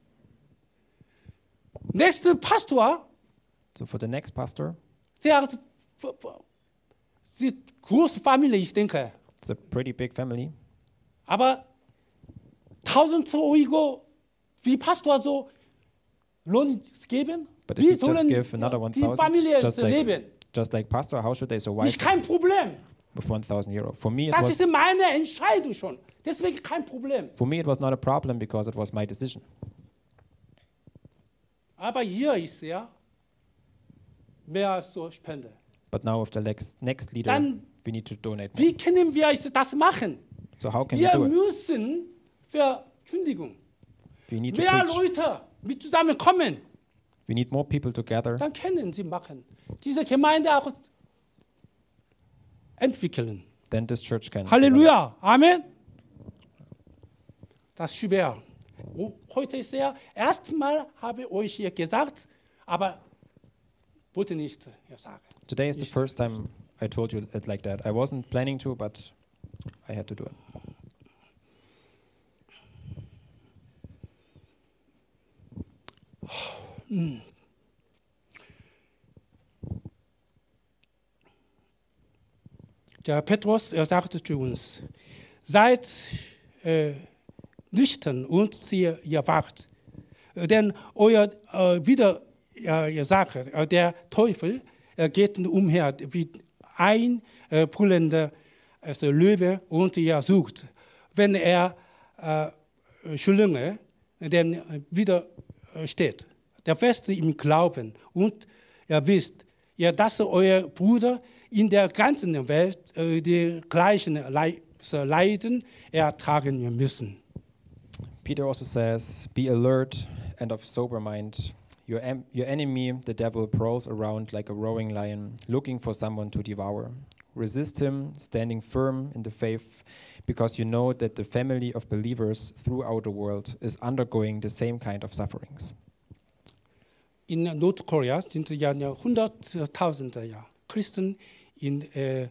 Nächster Pastor, So for the next pastor, der f- f- sie große Familie, ich denke. it's a pretty big family. Aber tausend Euro wie Pastor so Lohn geben? But if Wie you just sollen give another one die thousand, Familie just leben? like, just like pastor, how should they survive Nicht kein Problem. with one thousand euro? For me, it Das was, ist meine Entscheidung schon. Deswegen kein Problem. for me, it was not a problem because it was my decision. Aber hier ist ja mehr als so Spende. But now with the next, next leader, Dann, we need to donate more. wie können wir das machen? So how can we Wir do it? müssen Verkündigung. We need to Mehr preach. Leute mit zusammenkommen. We need more people together. Dann können sie machen. Diese Gemeinde auch entwickeln. Then this church can. develop. Halleluja. Amen. Das ist schwer. Oh, heute ist ja, erstmal habe ich euch hier gesagt, aber wollte nicht hier sagen. Today is the Nicht. first time I told you it like that. I wasn't planning to, but I had to do it. Der Petrus, er sagte zu uns, seid äh, nüchtern und ihr, ihr wacht, denn euer äh, wieder, äh, ihr sagt, äh, der Teufel er geht umher wie ein äh, brüllender also Löwe und er sucht, wenn er äh, Schlinge, dem widersteht. Der Feste im Glauben und ihr wisst, ja, dass euer Bruder in der ganzen Welt äh, die gleichen Lei- Leiden ertragen müssen. Peter also says, "Be alert and of sober mind. Your, em- your enemy, the devil, prowls around like a roaring lion, looking for someone to devour. Resist him, standing firm in the faith, because you know that the family of believers throughout the world is undergoing the same kind of sufferings." In Nordkorea sind ja hunderttausende ja, Christen in äh,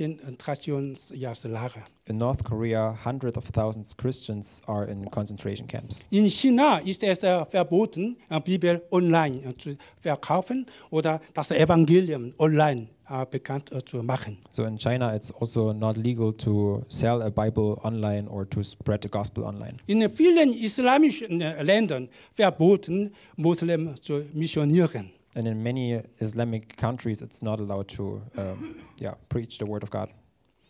Konzentrationslager. In North Korea, hundreds of thousands Christians are in concentration camps. In China ist es äh, verboten, äh, Bibel online äh, zu verkaufen oder das Evangelium online äh, bekannt äh, zu machen. So in China, it's also not legal to sell a Bible online or to spread the gospel online. In vielen islamischen äh, Ländern verboten, Muslim zu missionieren. And in many Islamic countries, it's not allowed to um, yeah, preach the word of God.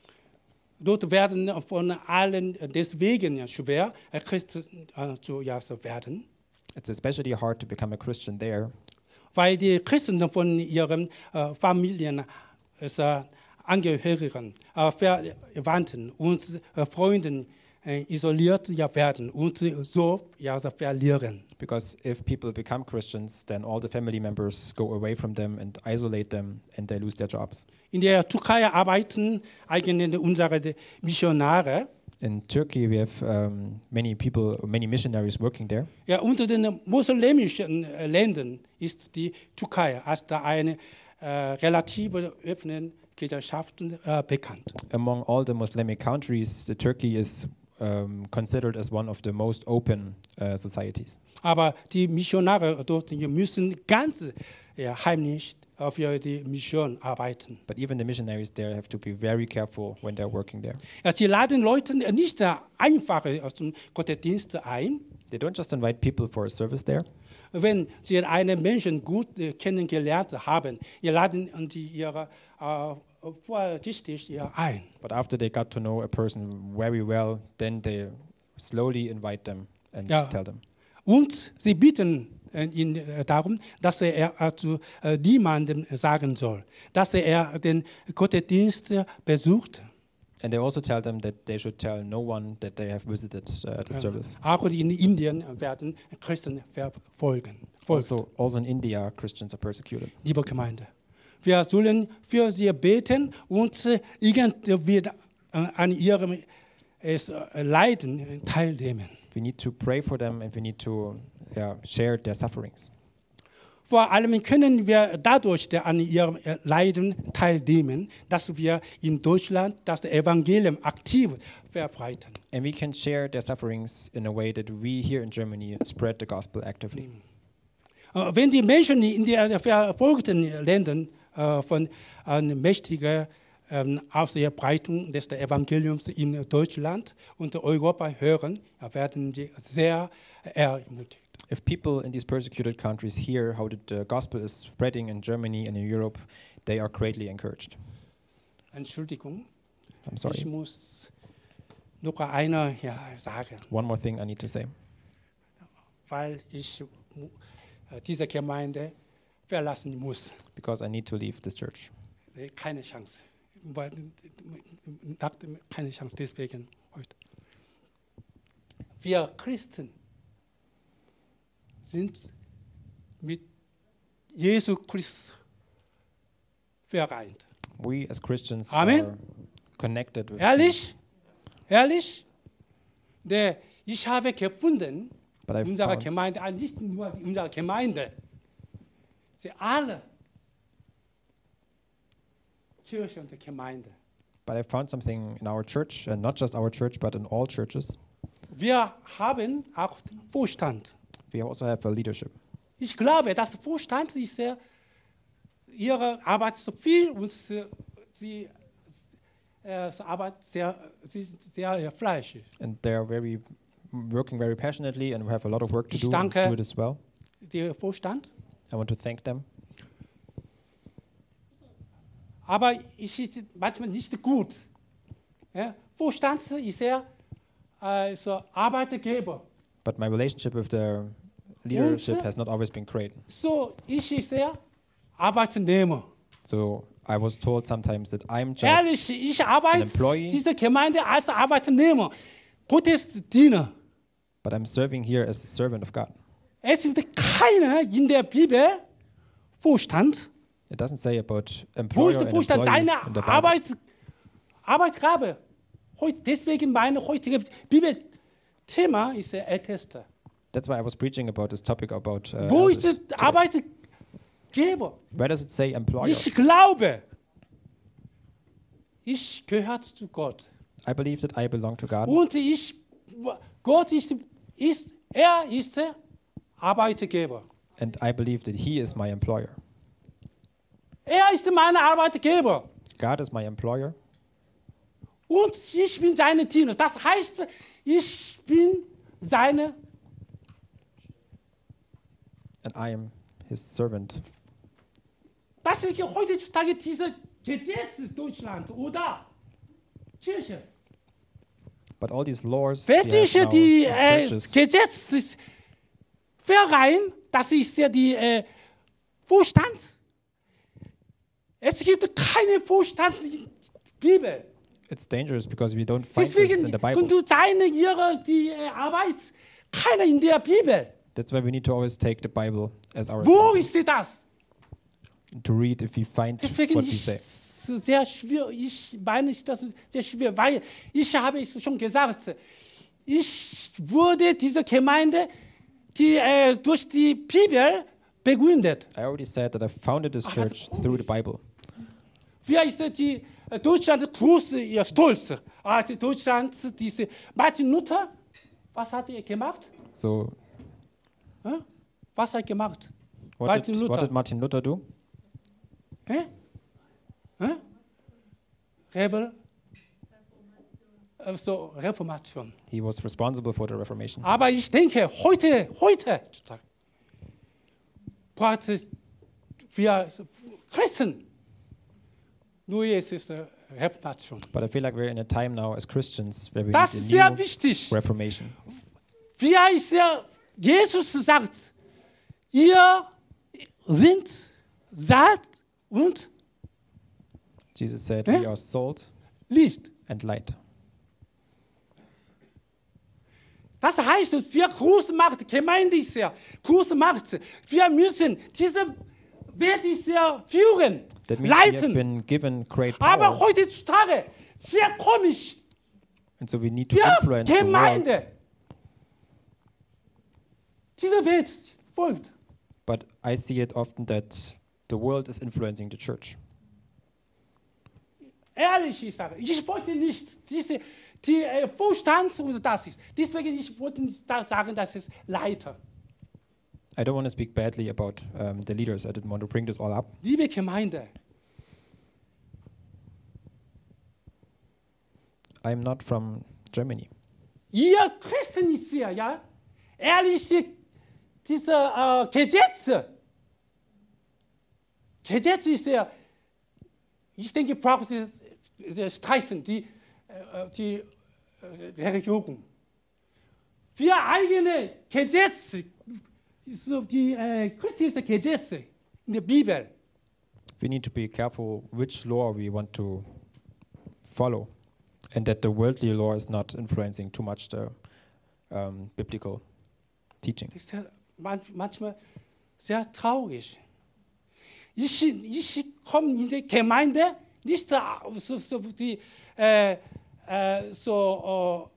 Dort werden von allen deswegen schwer, äh, Christen äh, zu ja, so werden, It's especially hard to become a Christian there weil die Christen von ihren äh, Familien, also Angehörigen, äh, Verwandten und äh, Freunden äh, isoliert ja werden und so ja, so verlieren. because if people become Christians, then all the family members go away from them and isolate them and they lose their jobs. In der Türkei arbeiten eigentlich unsere Missionare. In Turkey, we have um, many people, many missionaries working there. Ja, unter den muslimischen äh, Ländern ist die Türkei als da eine äh, relative offene Gesellschaft äh, bekannt. Among all the Islamic countries, the Turkey is um, considered as one of the most open uh, societies. Aber die Missionare dort die müssen ganz ja, heimlich für die Mission arbeiten. But even the missionaries there have to be very careful when they're working there. Ja, sie laden Leute nicht einfach aus dem Gottesdienst ein. They don't just invite people for a service there. Wenn sie einen Menschen gut äh, kennengelernt haben, sie laden sie ihre äh, vorsichtig ja, ein. But after they got to know a person very well, then they slowly invite them and Ja. tell them. Und sie bitten äh, ihn äh, darum, dass er äh, zu äh, niemandem sagen soll, dass er den Gottesdienst äh, besucht. And they also tell them that they should tell no one that they have visited uh, the service. Auch in Indien werden Christen verfolgen. Folgt, Also, also in India, Christians are persecuted. liebe Gemeinde. Wir sollen für sie beten und äh, irgendwie äh, an ihrem es äh, Leiden teilnehmen. We need to pray for them and we need to yeah, share their sufferings. Vor allem können wir dadurch der an ihrem Leiden teilnehmen, dass wir in Deutschland das Evangelium aktiv verbreiten. And we can share their sufferings in a way that we here in Germany spread the gospel actively. Äh, Wenn die Menschen in den verfolgten Ländern äh, von einer mächtigen ähm, Ausbreitung des Evangeliums in Deutschland und Europa hören, werden sie sehr ermutigt. If people in these persecuted countries hear how the, the gospel is spreading in Germany and in Europe, they are greatly encouraged. Entschuldigung, I'm ich sorry. muss noch einer ja, sagen, One more thing I need to say. weil ich mu- äh, diese Gemeinde verlassen muss. Because I need to leave this church. Äh, Keine Chance. Weil, äh, dachte, keine Chance, deswegen heute. Wir Christen sind mit Jesu Christus vereint. We as Christians Amen. are connected with Jesus. Ehrlich? Ehrlich? Der, ich habe gefunden, But I unsere found, Gemeinde, ah, nicht nur unsere Gemeinde, sie alle Kirche und Gemeinde. but I found something in our church, and not just our church, but in all churches. Wir haben auch Vorstand. We also have a leadership. Ich glaube, dass der Vorstand ist sehr, ihre Arbeit so viel und sie, sie äh, sie Arbeit sehr, sie sind sehr äh, fleischig. And they are very working very passionately and we have a lot of work to Ich do and danke- do it as well. Der Vorstand. I want to thank them. Aber es ist manchmal nicht gut. Ja? Vorstand ist sehr äh, so Arbeitgeber. But my relationship with the leadership Und- has not always been great. So ich ist sehr Arbeitnehmer. So I was told sometimes that I'm just Ehrlich, ich arbeite employee. diese Gemeinde als Arbeitnehmer, Gottesdiener. but I'm serving here as a servant of God. Es gibt keiner in der Bibel Vorstand. It doesn't say about Wo employer ist der and Vorstand? employee Seine in the Bible. Arbeit, Arbeitgabe. Heute, deswegen meine heutige Bibelthema ist der Älteste. That's why I was preaching about this topic about uh, Wo ist elders der today. Arbeitgeber? Where does it say employer? Ich glaube, ich gehöre zu Gott. I believe that I belong to God. Und ich, Gott ist, ist, er ist der Arbeitgeber. And I believe that He is my employer. Er ist mein Arbeitgeber. God is my employer. Und ich bin seine Diener. Das heißt, ich bin seine. And I am His servant. Das ist heutzutage diese Gesetz in Deutschland oder Kirche. But all these laws we have Welche now die in äh, churches, Gesetzesverein, das ist ja die äh, Vorstand. Es gibt keine Vorstand in der Bibel. it's dangerous because we don't find this in Deswegen the Bible. und du seine ihre die äh, Arbeit keiner in der Bibel. That's why we need to always take the Bible as our Wo example, ist das? to read if we find Deswegen what we ist say. es sehr schwer. Ich meine, das ist sehr schwer, weil ich habe es schon gesagt. Ich wurde diese Gemeinde, die äh, durch die Bibel begründet. I already said that I founded this Ach, das church ist through the Bible. Wir ist die äh, Deutschland große ihr Stolz. Also Deutschland diese Martin Luther, was hat er gemacht? So Hä? Was hat er gemacht? what Martin did, what Luther. did Martin Luther do? Hä? Hä? Rebel? Also Reformation. He was responsible for the Reformation. Aber ich denke, heute, heute, braucht es wir Christen, nur jetzt ist die Reformation. But I feel like we're in a time now as Christians where we Das ist need sehr a new wichtig. Reformation. Wie ist ja, Jesus sagt, ihr sind Salz und Jesus said, Hä? we are salt Licht. and light. Das heißt, wir große Macht, Gemeinde ist ja große Macht. Wir müssen diese Welt ist ja führen, That means we have leiten. been given great Aber power. heutzutage sehr komisch. And so we need to Wir influence the world. Gemeinde. Diese Welt folgt. But I see it often that the world is influencing the church. Ehrlich, ich sage, ich wollte nicht diese, die äh, Vorstand oder das ist. Deswegen ich wollte nicht da sagen, dass es Leiter. I don't want to speak badly about um, the leaders. I didn't want to bring this all up. Liebe Gemeinde, I'm not from Germany. ihr Christen ist hier, ja? Ehrlich, diese äh, Gesetze, Gesetze ist sehr, ich denke, braucht es sehr streiten, die, äh, die äh, Regierung. Wir eigene Gesetze, so die äh, christlichen Gesetze in der Bibel. We need to be careful which law we want to follow, and that the worldly law is not influencing too much the um, biblical teaching. Das ist ja manchmal sehr traurig. Ich, ich komme in die Gemeinde nicht so, so, die, äh, äh, so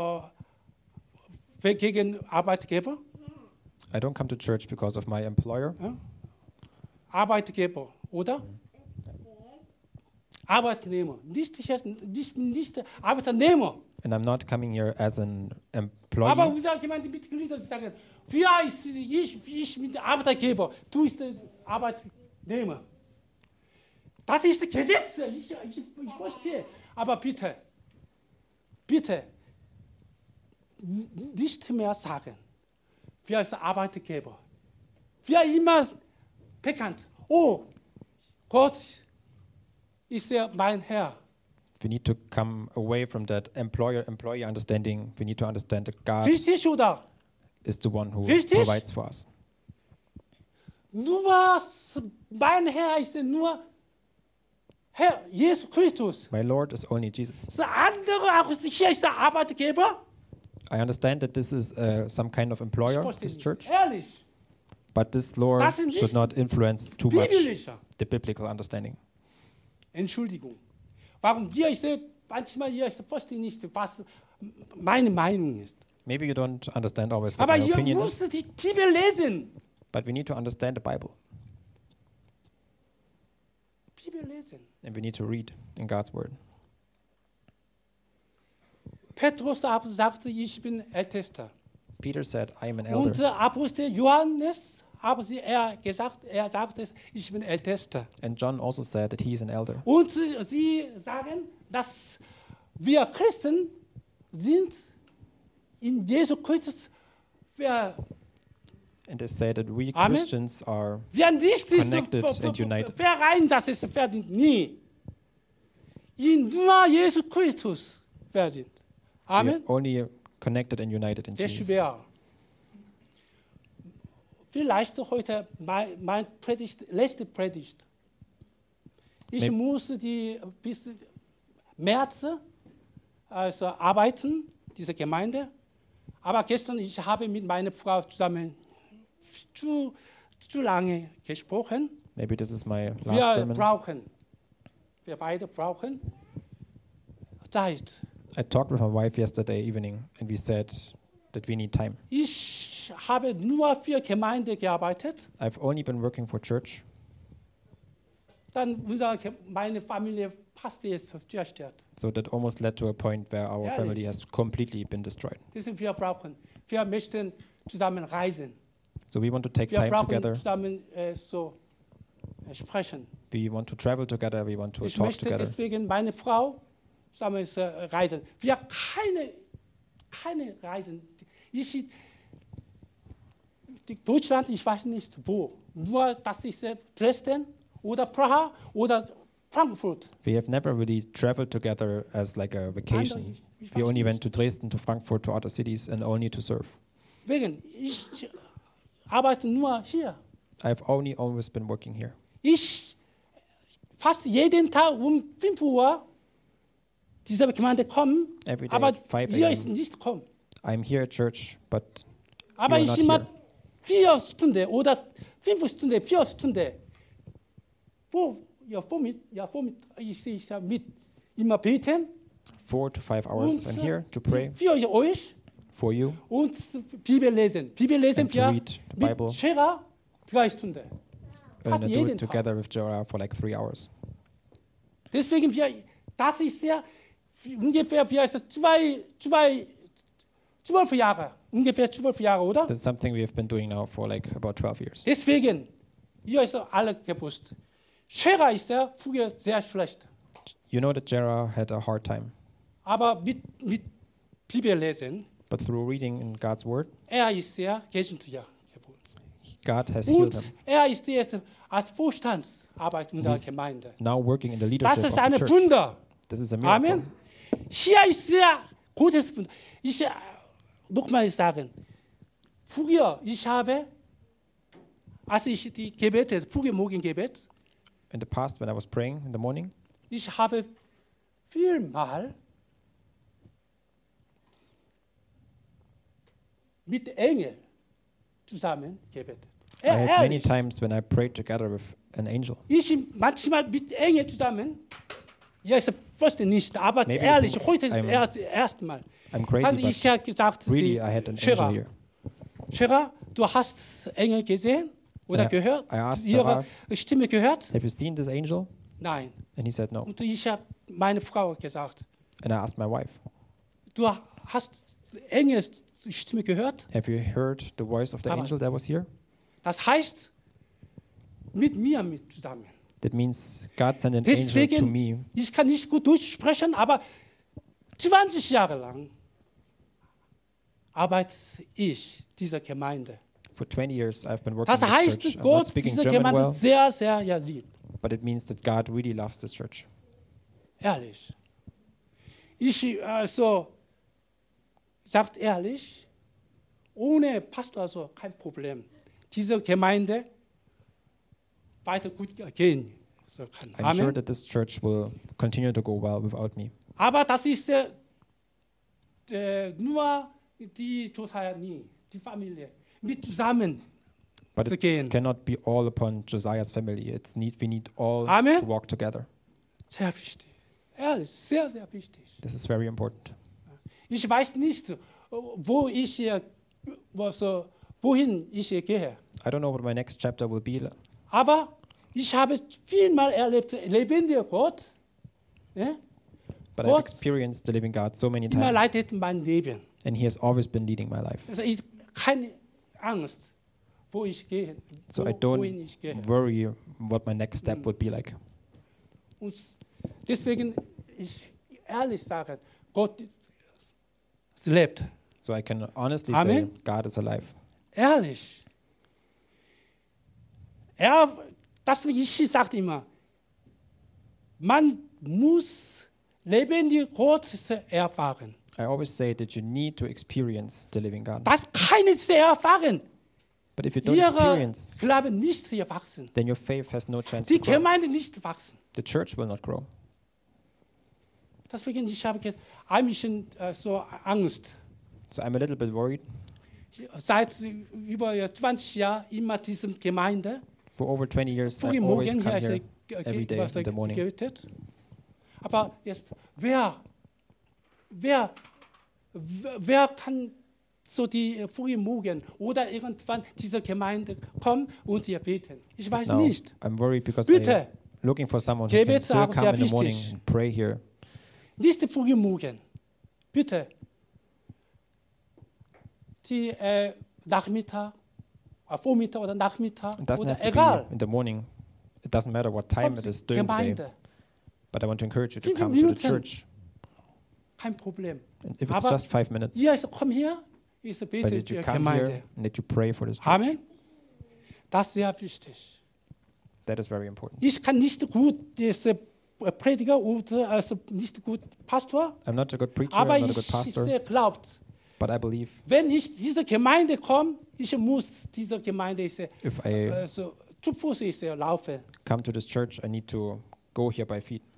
äh, gegen Arbeitgeber. I don't come to church because of my employer. Ja? Arbeitgeber, oder? Arbeitnehmer, nicht, nicht, nicht Arbeitnehmer. And I'm not coming here as an Aber employee. unsere Gemeindemitglieder sagen, wir ist ich, ich bin der Arbeitgeber, du bist der Arbeitnehmer. Das ist das Gesetz, ich, ich, ich verstehe. Aber bitte, bitte, nicht mehr sagen, wir als Arbeitgeber. Wir immer bekannt, oh, Gott ist der mein Herr. We need to come away from that employer-employee understanding. We need to understand that God Richtig oder? is the one who Richtig? provides for us. Nur mein Herr ist nur Herr Jesus Christus. My Lord is only Jesus. Das andere auch hier ist der Arbeitgeber. I understand that this is uh, some kind of Ich employer, verstehe this nicht. church, Ehrlich, but this law Das ist should nicht not influence too much biblischer. the biblical understanding. Entschuldigung. Warum hier ist manchmal hier ist verstehe nicht, was meine Meinung ist. Maybe you don't understand always what Aber my hier opinion musst is, du die Bibel lesen. but we need to understand the Bible, Bibel lesen. and we need to read in God's word. Petrus sagte, ich bin Ältester. Peter said, I am an Und elder. der Apostel Johannes haben sie er gesagt, er sagte, ich bin Ältester. And John also said that he is an elder. Und sie, sie sagen, dass wir Christen sind in Jesus Christus. Wir, And they say that we Amen. Christians are wir nicht Connected and united. vereint, das ist verdient. Nie. In nur Jesus Christus verdient. we are Amen. only connected and united in Sehr Jesus. schwer. Vielleicht heute mein, mein Predigt, letzte Predigt. Ich Maybe- muss die bis März also arbeiten, diese Gemeinde. Aber gestern ich habe mit meiner Frau zusammen zu, zu lange gesprochen. Maybe this is my last Wir sermon. brauchen, wir beide brauchen Zeit. I talked with my wife yesterday evening, and we said that we need time. Ich habe nur für Gemeinde gearbeitet. I've only been working for church, Dann unsere, Ge- meine Familie passt jetzt zerstört. so that almost led to a point where our Ehrlich? family has completely been destroyed. Deswegen wir brauchen, wir möchten zusammen reisen. So we want to take Wir time brauchen together. zusammen äh, so äh, sprechen. We want to travel together. We want to Ich talk möchte together. deswegen meine Frau zusammen äh, reisen. Wir keine, keine Reisen. Ich, die Deutschland, ich weiß nicht wo. Nur, das ist äh, Dresden oder Praha oder Frankfurt. We have never really traveled together as like a vacation. Andere, ich- ich We weiß only nicht. went to Dresden, to Frankfurt, to other cities, and only to serve. Wegen, ich arbeite nur hier. I've only always been working here. Ich fast jeden Tag um fünf Uhr diese Gemeinde kommen, Every day aber at five hier a ist m nicht kommen. I'm here at church, but Aber You are ich not immer here. vier Stunden oder fünf Stunden, vier Stunden. Wo, ja, womit, ja, womit ich, ich ja, mit immer beten, four to five hours Und in here to pray für euch for you und Bibel lesen. Bibel lesen and to wir read the Bible. mit Scherer drei Stunden. And Fast I do jeden it Tag. together with Joel for like three hours. Deswegen wir, das ist ja ungefähr wir ist zwei, zwei, zwölf Jahre, ungefähr zwölf Jahre, oder? This is something we have been doing now for like about twelve years. Deswegen, ihr ist alle gewusst, Scherer ist ja früher sehr schlecht, You know that Jerah had a hard time, aber mit, mit Bibel lesen, but through reading in God's word, er ist sehr gesund ja geworden. God has healed Und him. er ist jetzt als Vorstandsarbeit unserer He's Gemeinde. Now working in the Das leadership ist of ein the church. Wunder. This is a miracle. Amen. Hier ist sehr gutes Wunder. Ich äh, nochmal sagen, früher, ich habe, als ich die Gebete, frühe Morgengebet, In the past, when I was praying in the morning, ich habe vielmal mit Engel zusammen gebetet. I had many Ehrlich. times when I prayed together with an angel. Ich manchmal mit Engel zusammen. Ja, ist fast nicht, aber Maybe ehrlich, you think heute ist I'm- das erste, erste Mal. I'm Also crazy, ich but habe gesagt, really sie, I had an angel Scherer, here. Scherer, du hast Engel gesehen oder Ja, gehört? I asked Ihre Stimme gehört? Have you seen this angel? Nein. And he said no. Und ich habe meine Frau gesagt, And I asked my wife, du hast Engels Stimme gehört? have you heard the voice of the Aber- angel that was here? Das heißt, mit mir mit zusammen. That means God sent an angel to Deswegen, me. ich kann nicht gut durchsprechen, aber zwanzig Jahre lang arbeite ich dieser Gemeinde. For twenty years I've been working Das in this heißt, church. I'm not Gott speaking diese German Gemeinde well, sehr, sehr ja, liebt. but it means that God really loves this church. Ehrlich. Ich, also, sagt ehrlich, ohne Pastor also kein Problem. Diese Gemeinde weiter gut gehen so kann. I'm sure Amen. that this church will continue to go well without me. Aber das ist äh, äh, nur die total nie, die Familie mit zusammen But zu it gehen. cannot be all upon Josiah's family. It's need we need all Amen. to walk together. Sehr wichtig. Ehrlich, sehr, sehr wichtig. This is very important. Ich weiß nicht, wo ich, äh, wo, so, wohin ich äh, gehe. I don't know what my next chapter will be, Aber ich habe vielmal erlebt, lebendiger Gott, ja, but Gott- I've experienced the living God so many immer times, leitet mein Leben. and He has always been leading my life. Also ich keine Angst, wo ich gehe, So wo, I wohin ich gehe. don't worry what my next step would be like. Und deswegen, ich ehrlich sagen, Gott lebt. So I can honestly Amen. say God is alive. Ehrlich. Er, das ich sage immer, man muss lebendig Gott erfahren. I always say that you need to experience the living God. Das kann ich sehr erfahren. But if you don't Ihre experience, Glaube nicht wachsen. then your faith has no chance Die to grow. Gemeinde nicht wachsen. The church will not grow. Deswegen ich habe jetzt ein bisschen äh, so Angst. So I'm a little bit worried. Seit über zwanzig Jahren immer diese Gemeinde. For over twenty years, Früh I always morgen come hier here ist er every day was in the er morning. gebetet. Aber jetzt, wer, wer, wer kann so die frühen Morgen oder irgendwann diese Gemeinde kommen und hier beten? Ich weiß Now, nicht. I'm worried because Bitte. I'm looking for someone who can Gebet still sagen, come sehr in the morning wichtig. and pray here. Nicht die frühen Morgen. Bitte. Die äh, Nachmittag, äh, Vormittag oder Nachmittag It doesn't oder have to egal. be in the morning. It doesn't matter what time Kommt it is during the day. Gemeinde. But I want to encourage you to Fünf come to the Minuten. church. Kein Problem. And if it's Aber just five minutes, Ihr kommt hier, ich but bete that you für come Gemeinde. here and that you pray for this church. Amen. Das ist sehr wichtig. That is very important. Ich kann nicht gut diese Prediger oder also nicht gut Pastor, I'm not a good preacher, aber I'm not a ich, good ich pastor, sehr glaubt, but I believe wenn ich diese Gemeinde komme, ich muss diese Gemeinde ist, if I also zu Fuß ist, laufen. come to this church, I need to go here by feet.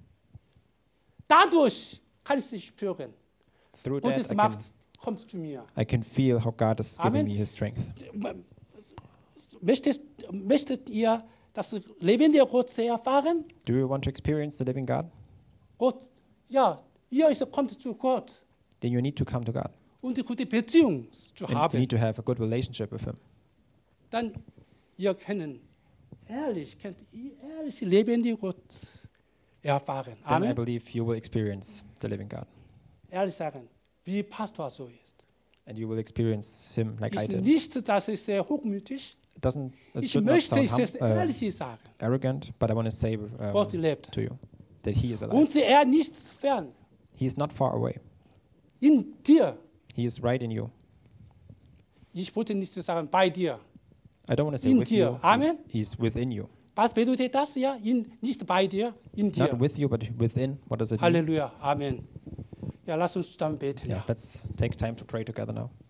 Dadurch kann ich sie spüren. Through Gottes that, I Macht can, kommt zu mir. I can feel how God is giving Amen. me His strength. Möchtet, möchtet ihr das lebendige Gott sehr erfahren? Do you want to experience the living God? Gott, ja, ihr ist, kommt zu Gott then you need to come to God. und die gute Beziehung zu And you haben. need to have a good relationship with Him. Dann ihr könnt ehrlich, könnt ihr ehrlich lebendigen Gott erfahren. Then I Amen. believe you will experience the living God. Ehrlich sagen, wie Pastor so ist. And you will experience Him like I Ist did. nicht, dass ich sehr hochmütig. It doesn't, it Ich should not möchte sound es hum- jetzt uh, ehrlich sagen. arrogant, but I want to say Gott um, lebt. to you that He is alive. Und er nicht fern. He is not far away. In dir. He is right in you. Ich wollte nicht sagen, bei dir. I don't want to say In with dir. you. He's, Amen. he's within you. Was bedeutet das? Ja, in, nicht bei dir, in dir. Not with you, but within. What does it mean? Halleluja. Amen. Ja, lass uns zusammen beten. Yeah, let's take time to pray together now.